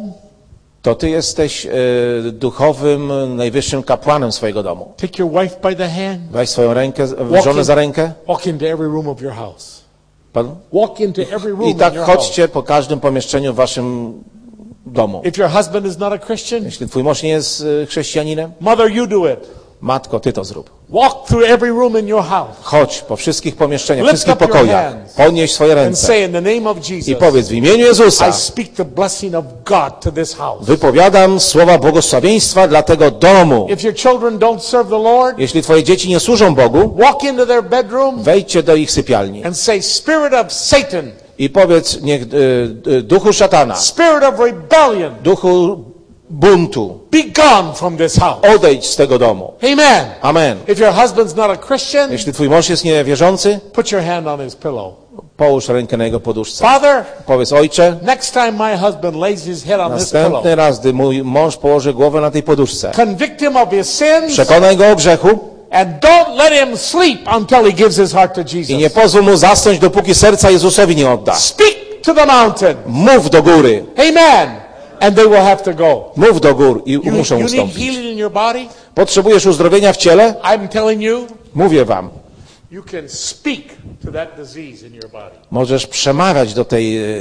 to ty jesteś e, duchowym, najwyższym kapłanem swojego domu. Take your wife by the hand. Weź swoją rękę, Walk żonę in- za rękę. Walk into every room of your house. Pan? Walk into every room I in tak your house. chodźcie po każdym pomieszczeniu w waszym domu. If your husband is not a Christian, Jeśli twój mąż nie jest e, chrześcijaninem, mother, you do it. matko, ty to zrób. Walk through every room in your house Chodź po wszystkich pomieszczeniach, Lift wszystkich up your pokojach. hands. Podnieś swoje and ręce say, in the name of Jesus, i powiedz: w imieniu Jezusa I speak the blessing of God to this house. wypowiadam słowa błogosławieństwa dla tego domu. If your children don't serve the Lord, Jeśli twoje dzieci nie służą Bogu, walk into their bedroom wejdźcie do ich sypialni and say, Spirit of Satan, i powiedz: niech y, y, duchu szatana, Spirit of rebellion, duchu buntu, be gone from this house. odejdź z tego domu. Amen. Amen. If your husband's not a Christian, Jeśli twój mąż jest niewierzący, put your hand on his pillow. połóż rękę na jego poduszce. Father, Powiedz: ojcze, next time my husband lays his head on this pillow, następny raz, gdy mój mąż położy głowę na tej poduszce, convict him of his sins, przekonaj go o grzechu and don't let him sleep until he gives his heart to i nie Jesus. pozwól mu zasnąć, dopóki serca Jezusowi nie odda. Speak to the mountain. Mów do góry, Amen. And they will have to go. mów do gór i You, muszą you need ustąpić. healing in your body? Potrzebujesz uzdrowienia w ciele? I'm telling you, Mówię wam, you can speak to that disease in your body. możesz przemawiać do tej, e,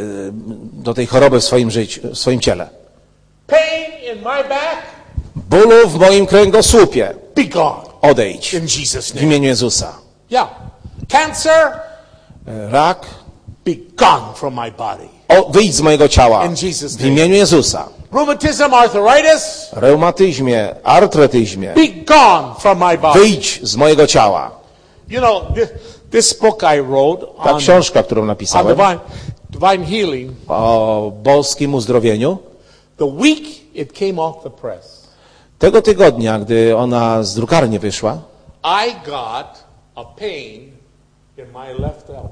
do tej choroby w swoim życiu, w swoim ciele. Pain in my back, Bólu w moim kręgosłupie, be gone odejdź in Jesus' w name. imieniu Jezusa. Yeah. Cancer, E, Rak, be gone from my body. o, wyjdź z mojego ciała In Jesus' w name. imieniu Jezusa. Rheumatism, arthritis, Reumatyzmie, artretyzmie, be gone from my body. wyjdź z mojego ciała. You know, this, this book I wrote Ta on, książka, którą on napisałem divine, divine healing, o boskim uzdrowieniu, the week it came off the press, tego tygodnia, gdy ona z drukarni wyszła, I got a pain in my left elbow.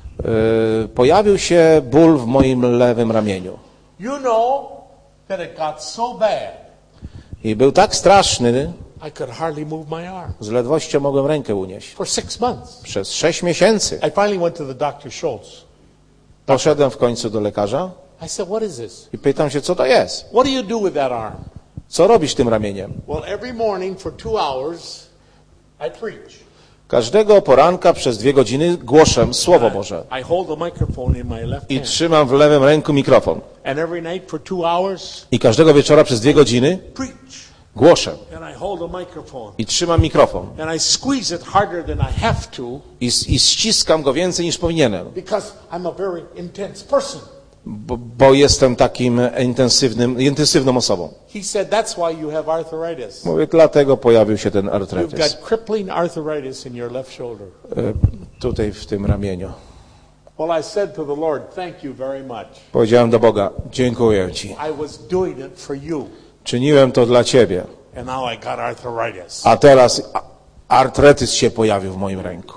e, pojawił się ból w moim lewym ramieniu. You know that it got so bad, I był tak straszny, I could hardly move my arm z ledwością mogłem rękę unieść. for six months. Przez sześć miesięcy I finally went to the doctor Schultz. poszedłem w końcu do lekarza I said, what is this? i pytam się, co to jest? What do you do with that arm? Co robisz tym ramieniem? Well, every morning for two hours, I preach. Każdego poranka przez dwie godziny głoszę Słowo Boże I hold the microphone in my left i hand. trzymam w lewym ręku mikrofon. And every night for two hours, I każdego wieczora przez dwie godziny preach. głoszę And I hold the microphone. i trzymam mikrofon And I squeeze it harder than I have to i, i ściskam go więcej niż powinienem, because I'm a very intense person. bo, bo jestem takim intensywnym, intensywną osobą. He said, that's why you have arthritis. Mówię, dlatego pojawił się ten You've artretyz got crippling arthritis in your left shoulder. e, tutaj w tym ramieniu. Well, I said to the Lord, thank you very much. Powiedziałem do Boga, dziękuję Ci. I was doing it for you, Czyniłem to dla Ciebie. and now I got arthritis. A teraz a- artretyzm się pojawił w moim ręku.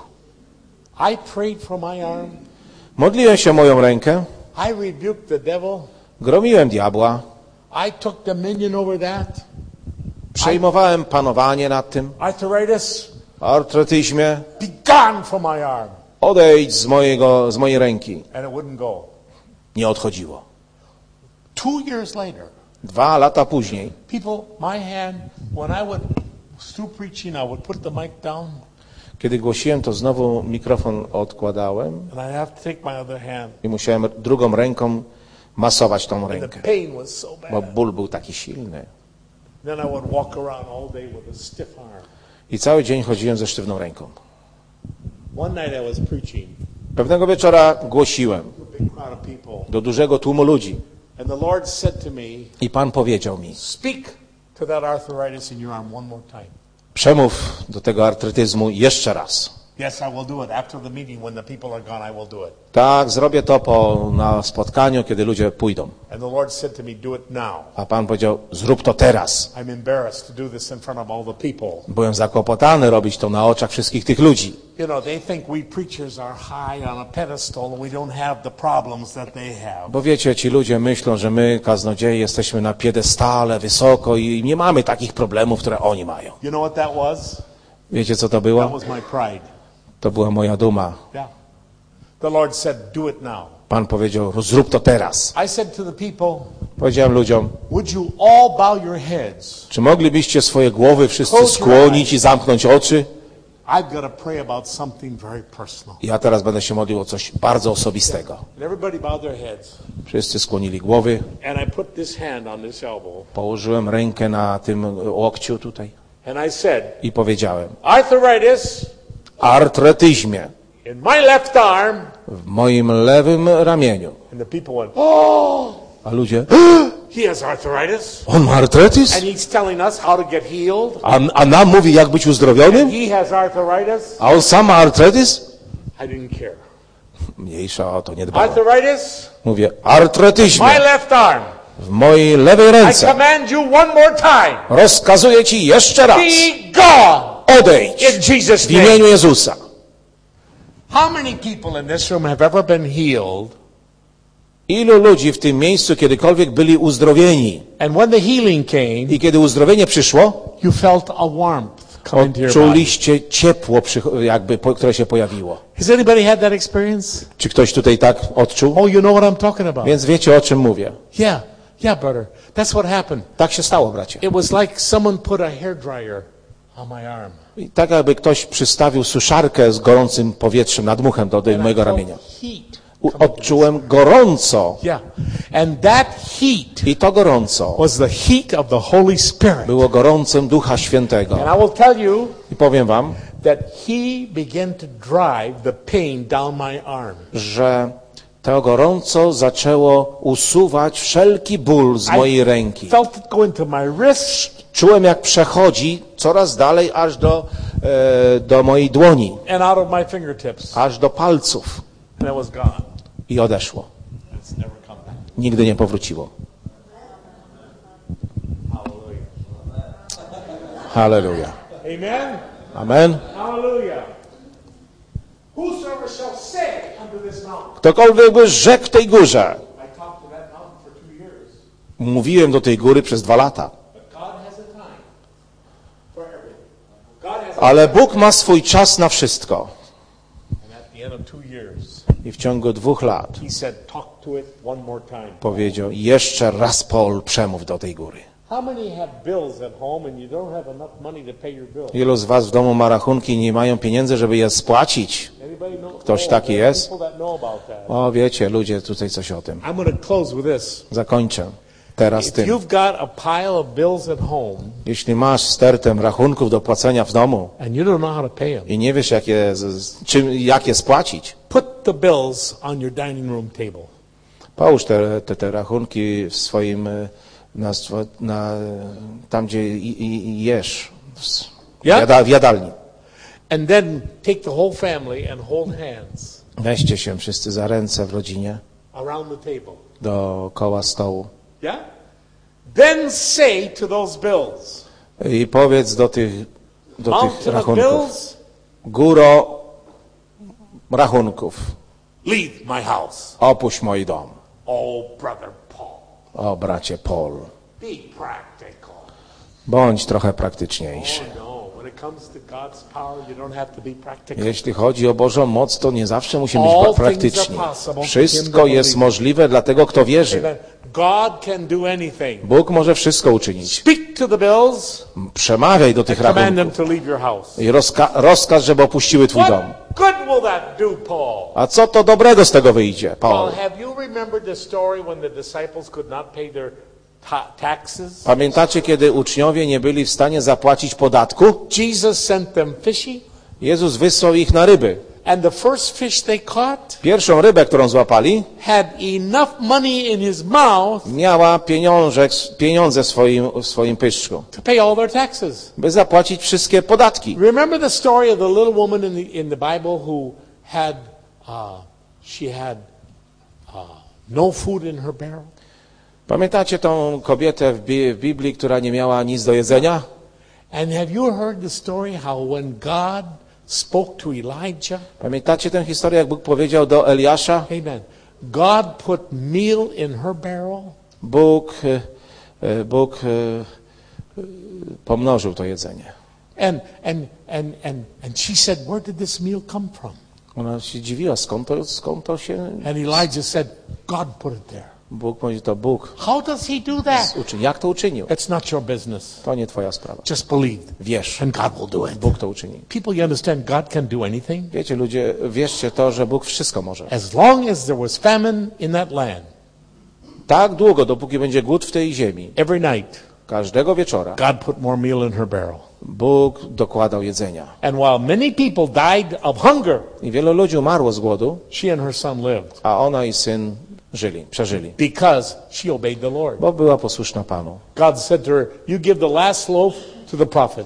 I prayed for my arm. Modliłem się o moją rękę, I rebuked the devil. gromiłem diabła, I took dominion over that. przejmowałem panowanie nad tym Arthritis, artretyzmie. be gone from my arm. Odejdź z, mojego, z mojej ręki. And it wouldn't go. Nie odchodziło. Two years later, Dwa lata później, people, my hand, when I would, through preaching, I would put the mic down, kiedy głosiłem, to znowu mikrofon odkładałem and I'd have to take my other hand. i musiałem drugą ręką masować tą And the rękę, pain was so bo bad. ból był taki silny. Then I would walk around all day with a stiff arm. I cały dzień chodziłem ze sztywną ręką. One night I was preaching Pewnego wieczora głosiłem to a big crowd of people, do dużego tłumu ludzi and the Lord said to me, i Pan powiedział mi, speak to that arthritis in your arm one more time. przemów do tego artretyzmu jeszcze raz. Yes, I will do it. After the meeting, when the people are gone, I will do it. Tak, zrobię to po, na spotkaniu, kiedy ludzie pójdą. And the Lord said to me, do it now. A Pan powiedział, zrób to teraz. I'm embarrassed to do this in front of all the people. Byłem zakłopotany robić to na oczach wszystkich tych ludzi. You know, they think we preachers are high on a pedestal and we don't have the problems that they have. Bo wiecie, ci ludzie myślą, że my, kaznodzieje, jesteśmy na piedestale, wysoko i nie mamy takich problemów, które oni mają. You know what that was? Wiecie, co to That było? was my pride. To była moja duma. Yeah. The Lord said, do it now. Pan powiedział, zrób to teraz. I said to the people, Powiedziałem ludziom, would you all bow your heads? czy moglibyście swoje głowy wszyscy skłonić i zamknąć oczy? I've got to pray about something very personal. Ja teraz będę się modlił o coś bardzo osobistego. And everybody bowed their heads. Wszyscy skłonili głowy. And I put this hand on this elbow. Położyłem rękę na tym łokciu tutaj And I said, i powiedziałem, arthritis artretyzmie in my left arm. w moim lewym ramieniu. And the people went, oh, A ludzie, he has arthritis. on ma artretyzm? And he's telling us how to get healed. A, a nam mówi, jak być uzdrowionym? He has arthritis. A on sam ma artretyzm? I didn't care. Mniejsza o to, nie dbałem. Arthritis, Mówię, my artretyzmie left arm. w mojej lewej I ręce. command you one more time. Rozkazuję ci jeszcze raz. Be gone Odejdź in Jesus' w name. imieniu Jezusa. How many people in this room have ever been healed? Ilu ludzi w tym miejscu kiedykolwiek byli uzdrowieni? And when the healing came, I kiedy uzdrowienie przyszło, you felt a warmth come into your body. odczuliście ciepło, przy- jakby, po- które się pojawiło. Has anybody had that experience? Czy ktoś tutaj tak odczuł? Oh, you know what I'm talking about. Więc wiecie, o czym mówię. Yeah, yeah, brother. That's what happened. Tak się stało, bracie. It was like someone put a hairdryer on my arm. I tak jakby ktoś przystawił suszarkę z gorącym powietrzem, nadmuchem do, do And I mojego felt ramienia. heat. U- Odczułem gorąco. Yeah. And that heat I to gorąco was the heat of the Holy Spirit. było gorącym Ducha Świętego. And I will tell you I powiem wam, that he began to drive the pain down my arm. że to gorąco zaczęło usuwać wszelki ból z mojej ręki. Felt it go into my wrist Czułem, jak przechodzi coraz dalej, aż do, e, do mojej dłoni, and out of my fingertips. aż do palców. And it was gone. I odeszło. It's never come back. Nigdy nie powróciło. Hallelujah. Halleluja. Amen. Amen. Hallelujah. Whosoever shall say unto this mountain. Ktokolwiek by rzekł tej górze. I talked to that mountain for two years. Mówiłem do tej góry przez dwa lata. But God has a time for everything. God has a Ale Bóg ma swój czas na wszystko. And at the end of two years, I w ciągu dwóch lat he said, talk to it one more time. powiedział, jeszcze raz Paul przemów do tej góry. How many have bills at home and you don't have enough money to pay your bills? Ilu z was w domu ma rachunki i nie mają pieniędzy, żeby je spłacić? Anybody know? Ktoś Oh, taki there are jest? people that know about that. O, wiecie, ludzie tutaj coś o tym. I'm going to close with this. Zakończę teraz If tym. you've got a pile of bills at home Jeśli masz stertem rachunków do płacenia w domu and you don't know how to pay them, i nie wiesz, jak je, z- z- czym, jak je spłacić, put the bills on your dining room table. połóż te, te, te rachunki w swoim, e, na, swo- na, tam, gdzie i, i, jesz, w, s- Ja? jada, w jadalni. And then take the whole family and hold hands Weźcie się wszyscy za ręce w rodzinie around the table. dookoła stołu Yeah? Then say to those bills, i powiedz do tych, do tych mountain of rachunków, bills, góro rachunków, leave my house. opuść mój dom. Oh, brother Paul, O bracie Paul, be practical. bądź trochę praktyczniejszy. Oh no, when it comes to God's power, you don't have to be practical. Jeśli chodzi o Bożą moc, to nie zawsze musimy być All pra- things are praktyczni. possible for him Wszystko that jest believes. możliwe dla tego, kto wierzy. Amen. God can do anything. Bóg może wszystko uczynić. Speak to the bills, Przemawiaj do tych command them rachunków to leave your house. i rozka- rozkaz, żeby opuściły twój dom. What good will that do, Paul? A co to dobrego z tego wyjdzie, Paul, Paul? have you remembered the story when the disciples could not pay their ta- taxes? Pamiętacie, kiedy uczniowie nie byli w stanie zapłacić podatku? Jesus sent them fishing, Jezus wysłał ich na ryby. and the first fish they caught Pierwszą rybę, którą złapali, had enough money in his mouth miała pieniążek, pieniądze w swoim, w swoim pyszczku, to pay all their taxes. by zapłacić wszystkie podatki. Remember the story of the little woman in the, in the Bible who had, uh, she had uh, no food in her barrel? Pamiętacie tą kobietę w, Bi- w Biblii, która nie miała nic do jedzenia? And have you heard the story how when God spoke to Elijah, Pamiętacie tę historię, jak Bóg powiedział do Eliasza? amen, God put meal in her barrel? Bóg, e, e, Bóg e, e, pomnożył to jedzenie. And, and, and, and, and she said, where did this meal come from? Ona się dziwiła, skąd to, skąd to się... And Elijah said, God put it there. Bóg mówi, to Bóg How does he do that? uczynił. Jak to uczynił? It's not your business. To nie twoja sprawa. Just believe. Wierz, And God will do it. Bóg to uczyni. People, you understand, God can do anything. Wiecie, ludzie, wierzcie to, że Bóg wszystko może. As long as there was famine in that land, Tak długo, dopóki będzie głód w tej ziemi, every night, każdego wieczora, God put more meal in her barrel. Bóg dokładał jedzenia. And while many people died of hunger, I wielu ludzi umarło z głodu, she and her son lived a ona i syn żyli, przeżyli, because she obeyed the Lord. bo była posłuszna Panu. God said to her, you give the last loaf to the prophet.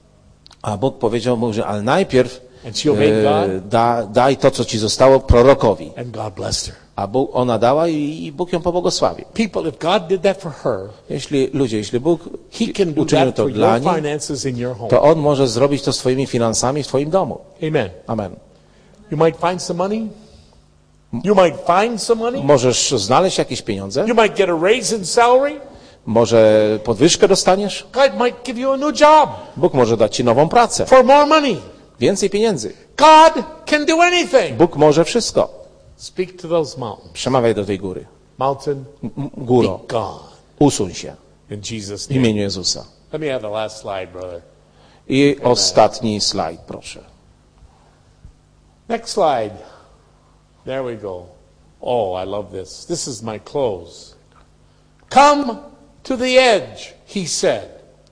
A Bóg powiedział mu, że ale najpierw And she obeyed e, God, da, daj to, co ci zostało prorokowi. and God blessed her. A Bóg, ona dała i, i Bóg ją pobłogosławił. People, if God did that for her, Jeśli ludzie, jeśli Bóg He can do uczynił that to for dla your niej, finances in your home. to On może zrobić to z twoimi finansami w twoim domu. Amen. Amen. You might find some money. You might find some money. Możesz znaleźć jakieś pieniądze, You might get a raise in salary. może podwyżkę dostaniesz, God might give you a new job Bóg może dać ci nową pracę, for more money. więcej pieniędzy. God can do anything. Bóg może wszystko. Speak to those mountains. Przemawiaj do tej góry. Mountain, M- m- Góro, be gone. usuń się In Jesus' w name. imieniu Jezusa. Let me have the last slide, brother. I ostatni slajd, proszę. Next slide. There we go. Oh, I love this. This is my close. Come to the edge, he said.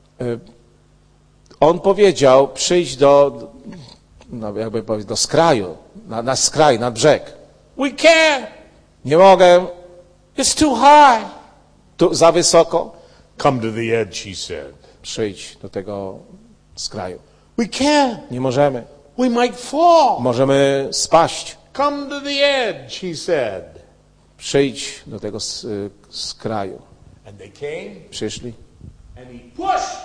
On powiedział, przyjdź do, no jakby powiedzieć, do skraju, na, na skraj, na brzeg. We can't. Nie mogę, It's too high. tu za wysoko. Come to the edge, he said. Przyjdź do tego skraju. We can't. Nie możemy. We might fall. Możemy spaść. Come to the edge, he said. Przyjdź do tego s- y, skraju. And they came, Przyszli. and he pushed.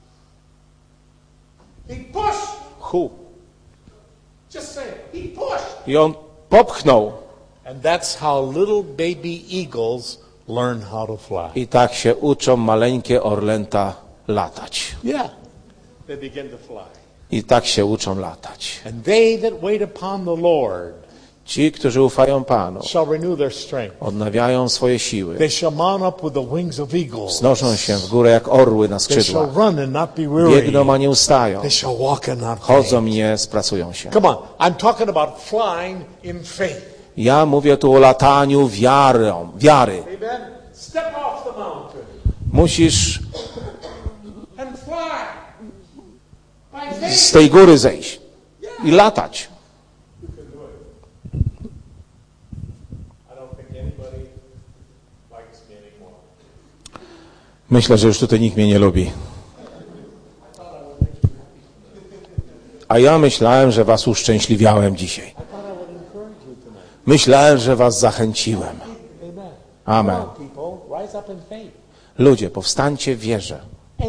He pushed. Hu. Just say it. He pushed. I on popchnął. And that's how little baby eagles learn how to fly. I tak się uczą maleńkie orlęta latać. Yeah. They begin to fly. I tak się uczą latać. And they that wait upon the Lord Ci, którzy ufają Panu, shall renew their strength. odnawiają swoje siły. They shall mount up with the wings of eagles. Wznoszą się w górę jak orły na They shall skrzydłach. run and not be weary. Biegną, a nie ustają. They shall walk and not Chodzą faint. i nie spracują się. Come on. I'm talking about flying in faith. Ja mówię tu o lataniu wiarą, wiary. Amen. Step off the mountain Musisz and fly by faith. z tej góry zejść i latać. I don't think anybody likes me anymore. Myślę, że już tutaj nikt mnie nie lubi. A ja myślałem, że was uszczęśliwiałem dzisiaj. Myślałem, że was zachęciłem. Amen. Ludzie, powstańcie w wierze.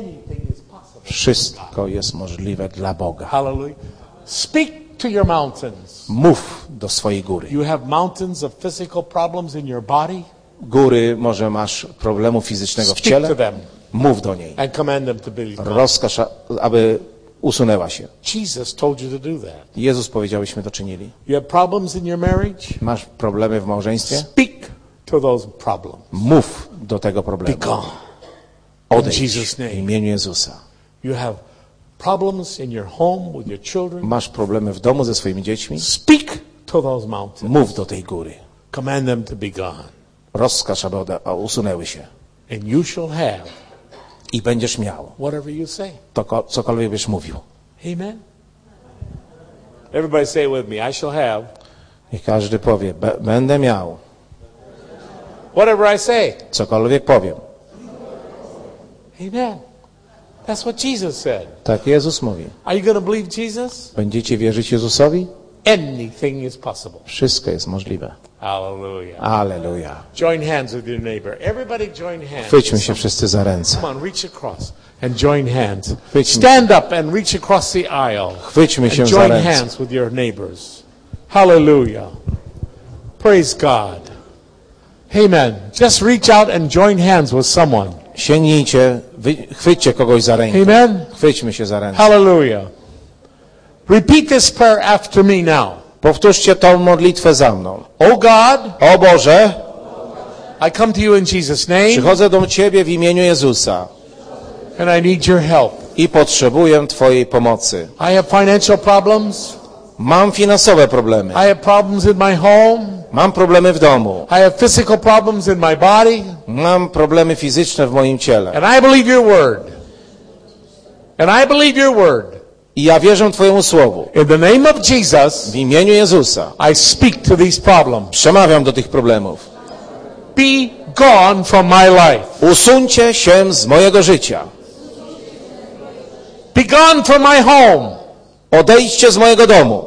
Wszystko jest możliwe dla Boga. Hallelujah. Speak to your mountains. Mów do swojej góry. You have mountains of physical problems in your body. Góry, może masz problemu fizycznego w Speak ciele. to them Mów do niej. and command them to be gone. Rozkaż, aby usunęła się. Jesus told you to do that. Jezus powiedział, byśmy to czynili. You have problems in your marriage? Masz problemy w małżeństwie? Speak to those problems. Mów do tego Be problemu. gone. In Odejdź Jesus' w name. imieniu Jezusa. You have problems in your home with your children? Masz problemy w domu ze swoimi dziećmi? Speak to those mountains. Mów do tej góry. Command them to be gone. Rozkaż, aby ode- a usunęły się. And you shall have I będziesz miał whatever you say. to, ko- cokolwiek byś mówił. Amen. Everybody say it with me. I shall have I każdy powie, "Be- będę miał whatever I say. cokolwiek powiem. Amen. That's what Jesus said. Tak Jezus mówi. Are you going to believe Jesus? Będziecie wierzyć Jezusowi? Anything is possible. Wszystko jest możliwe. Hallelujah. Alleluja. Join hands with your neighbor. Everybody join hands. Chwyćmy się wszyscy za ręce. Come on, reach across and join hands. Chwyćmy. Stand up and reach across the aisle. Chwyćmy się And za join ręce. hands with your neighbors. Hallelujah. Praise God. Amen. Just reach out and join hands with someone. Sięgnijcie, wy, chwyćcie kogoś za rękę. Amen. Chwyćmy się za ręce. Hallelujah. Repeat this prayer after me now. Powtórzcie tą modlitwę za mną. Oh God, O Boże, I come to you in Jesus' name przychodzę do Ciebie w imieniu Jezusa and I need your help. i potrzebuję Twojej pomocy. I have financial problems. Mam finansowe problemy. I have problems in my home. Mam problemy w domu. I have physical problems in my body. Mam problemy fizyczne w moim ciele. And I believe your word. And I believe your word. I ja wierzę Twojemu słowu. In the name of Jesus, W imieniu Jezusa I speak to these problems. przemawiam do tych problemów. Be gone from my life. Usuńcie się z mojego życia. Be gone from my home. Odejdźcie z mojego domu.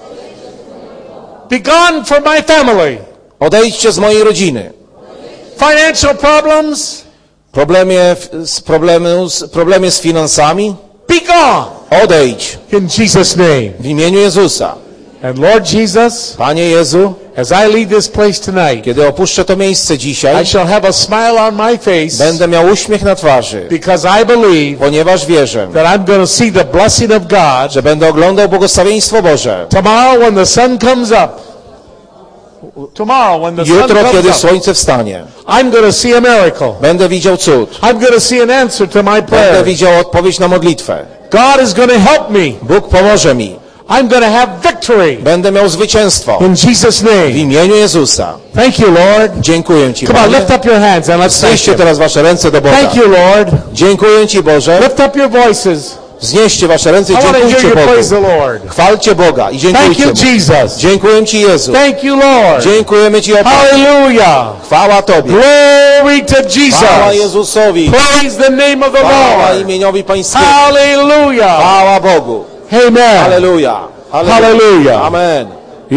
Be gone from my family. Odejdźcie z mojej rodziny. Financial problems. Problemie, z problemy, z, problemie z finansami. Be gone. Odejdź In Jesus' name. w imieniu Jezusa. And Lord Jesus, Panie Jezu, as I leave this place tonight, kiedy opuszczę to miejsce I dzisiaj, shall have a smile on my face będę miał uśmiech na twarzy, because I believe ponieważ wierzę, that I'm going to see the blessing of God że będę oglądał błogosławieństwo Boże. tomorrow when the sun comes up. Tomorrow when the sun Jutro, kiedy comes up, słońce wstanie, I'm going to see a miracle. będę widział cud. I'm going to see an answer to my Będę prayer. widział odpowiedź na modlitwę. God is going to help me. Bóg pomoże mi. I'm going to have victory Będę miał zwycięstwo in Jesus' w name. imieniu Jezusa. Thank you, Lord. Dziękuję Ci, Come on, Panie. lift up your hands and let's thank Wznieście Him. teraz Wasze ręce do Boga. Thank you, Lord. Dziękuję Ci, Boże. Lift up your voices. Wznieście Wasze ręce i I want to hear dziękujcie you Bogu. praise the Lord. Chwalcie Boga i Thank dziękujcie you, Mu. Jesus. Dziękuję Ci, Jezu. Thank you, Lord. Dziękujemy Ci, o Panie. Hallelujah. Chwała Tobie. Glory to Chwała Jesus. Jezusowi. Praise the name of the Chwała Lord. imieniowi Pańskiemu. Hallelujah. Chwała Bogu. Amen. Halleluja. Hallelujah. Amen.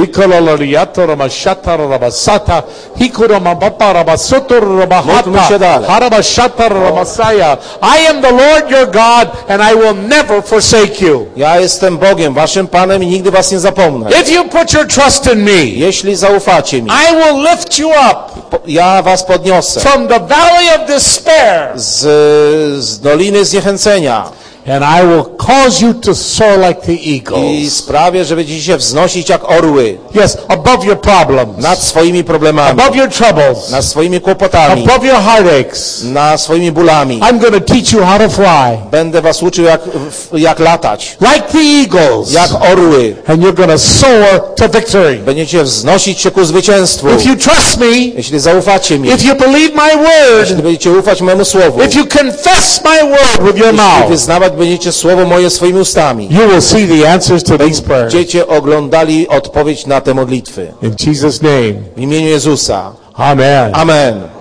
Módlmy się dalej. I am the Lord your God and I will never forsake you. Ja jestem Bogiem, Waszym Panem i nigdy Was nie zapomnę. If you put your trust in me, Jeśli zaufacie mi, I will lift you up po- ja Was podniosę from the valley of despair z, z doliny zniechęcenia and I will cause you to soar like the i eagles. sprawię, że będziecie się wznosić jak orły Yes, above your problems, nad swoimi problemami, above your troubles, nad swoimi kłopotami, above your heartaches. nad swoimi bólami. I'm going to teach you how to fly Będę Was uczył jak, jak latać, like the eagles. jak orły. And you're going to soar to victory. Będziecie wznosić się ku zwycięstwu. If you trust me, Jeśli zaufacie mi, if you believe my jeśli word, będziecie ufać memu słowu, if you confess my word with your jeśli mouth, wyznawać będziecie słowo moje swoimi ustami, you will see the answers to these prayers. będziecie oglądali odpowiedź na te modlitwy. In Jesus' name, W imieniu Jezusa. amen. Amen.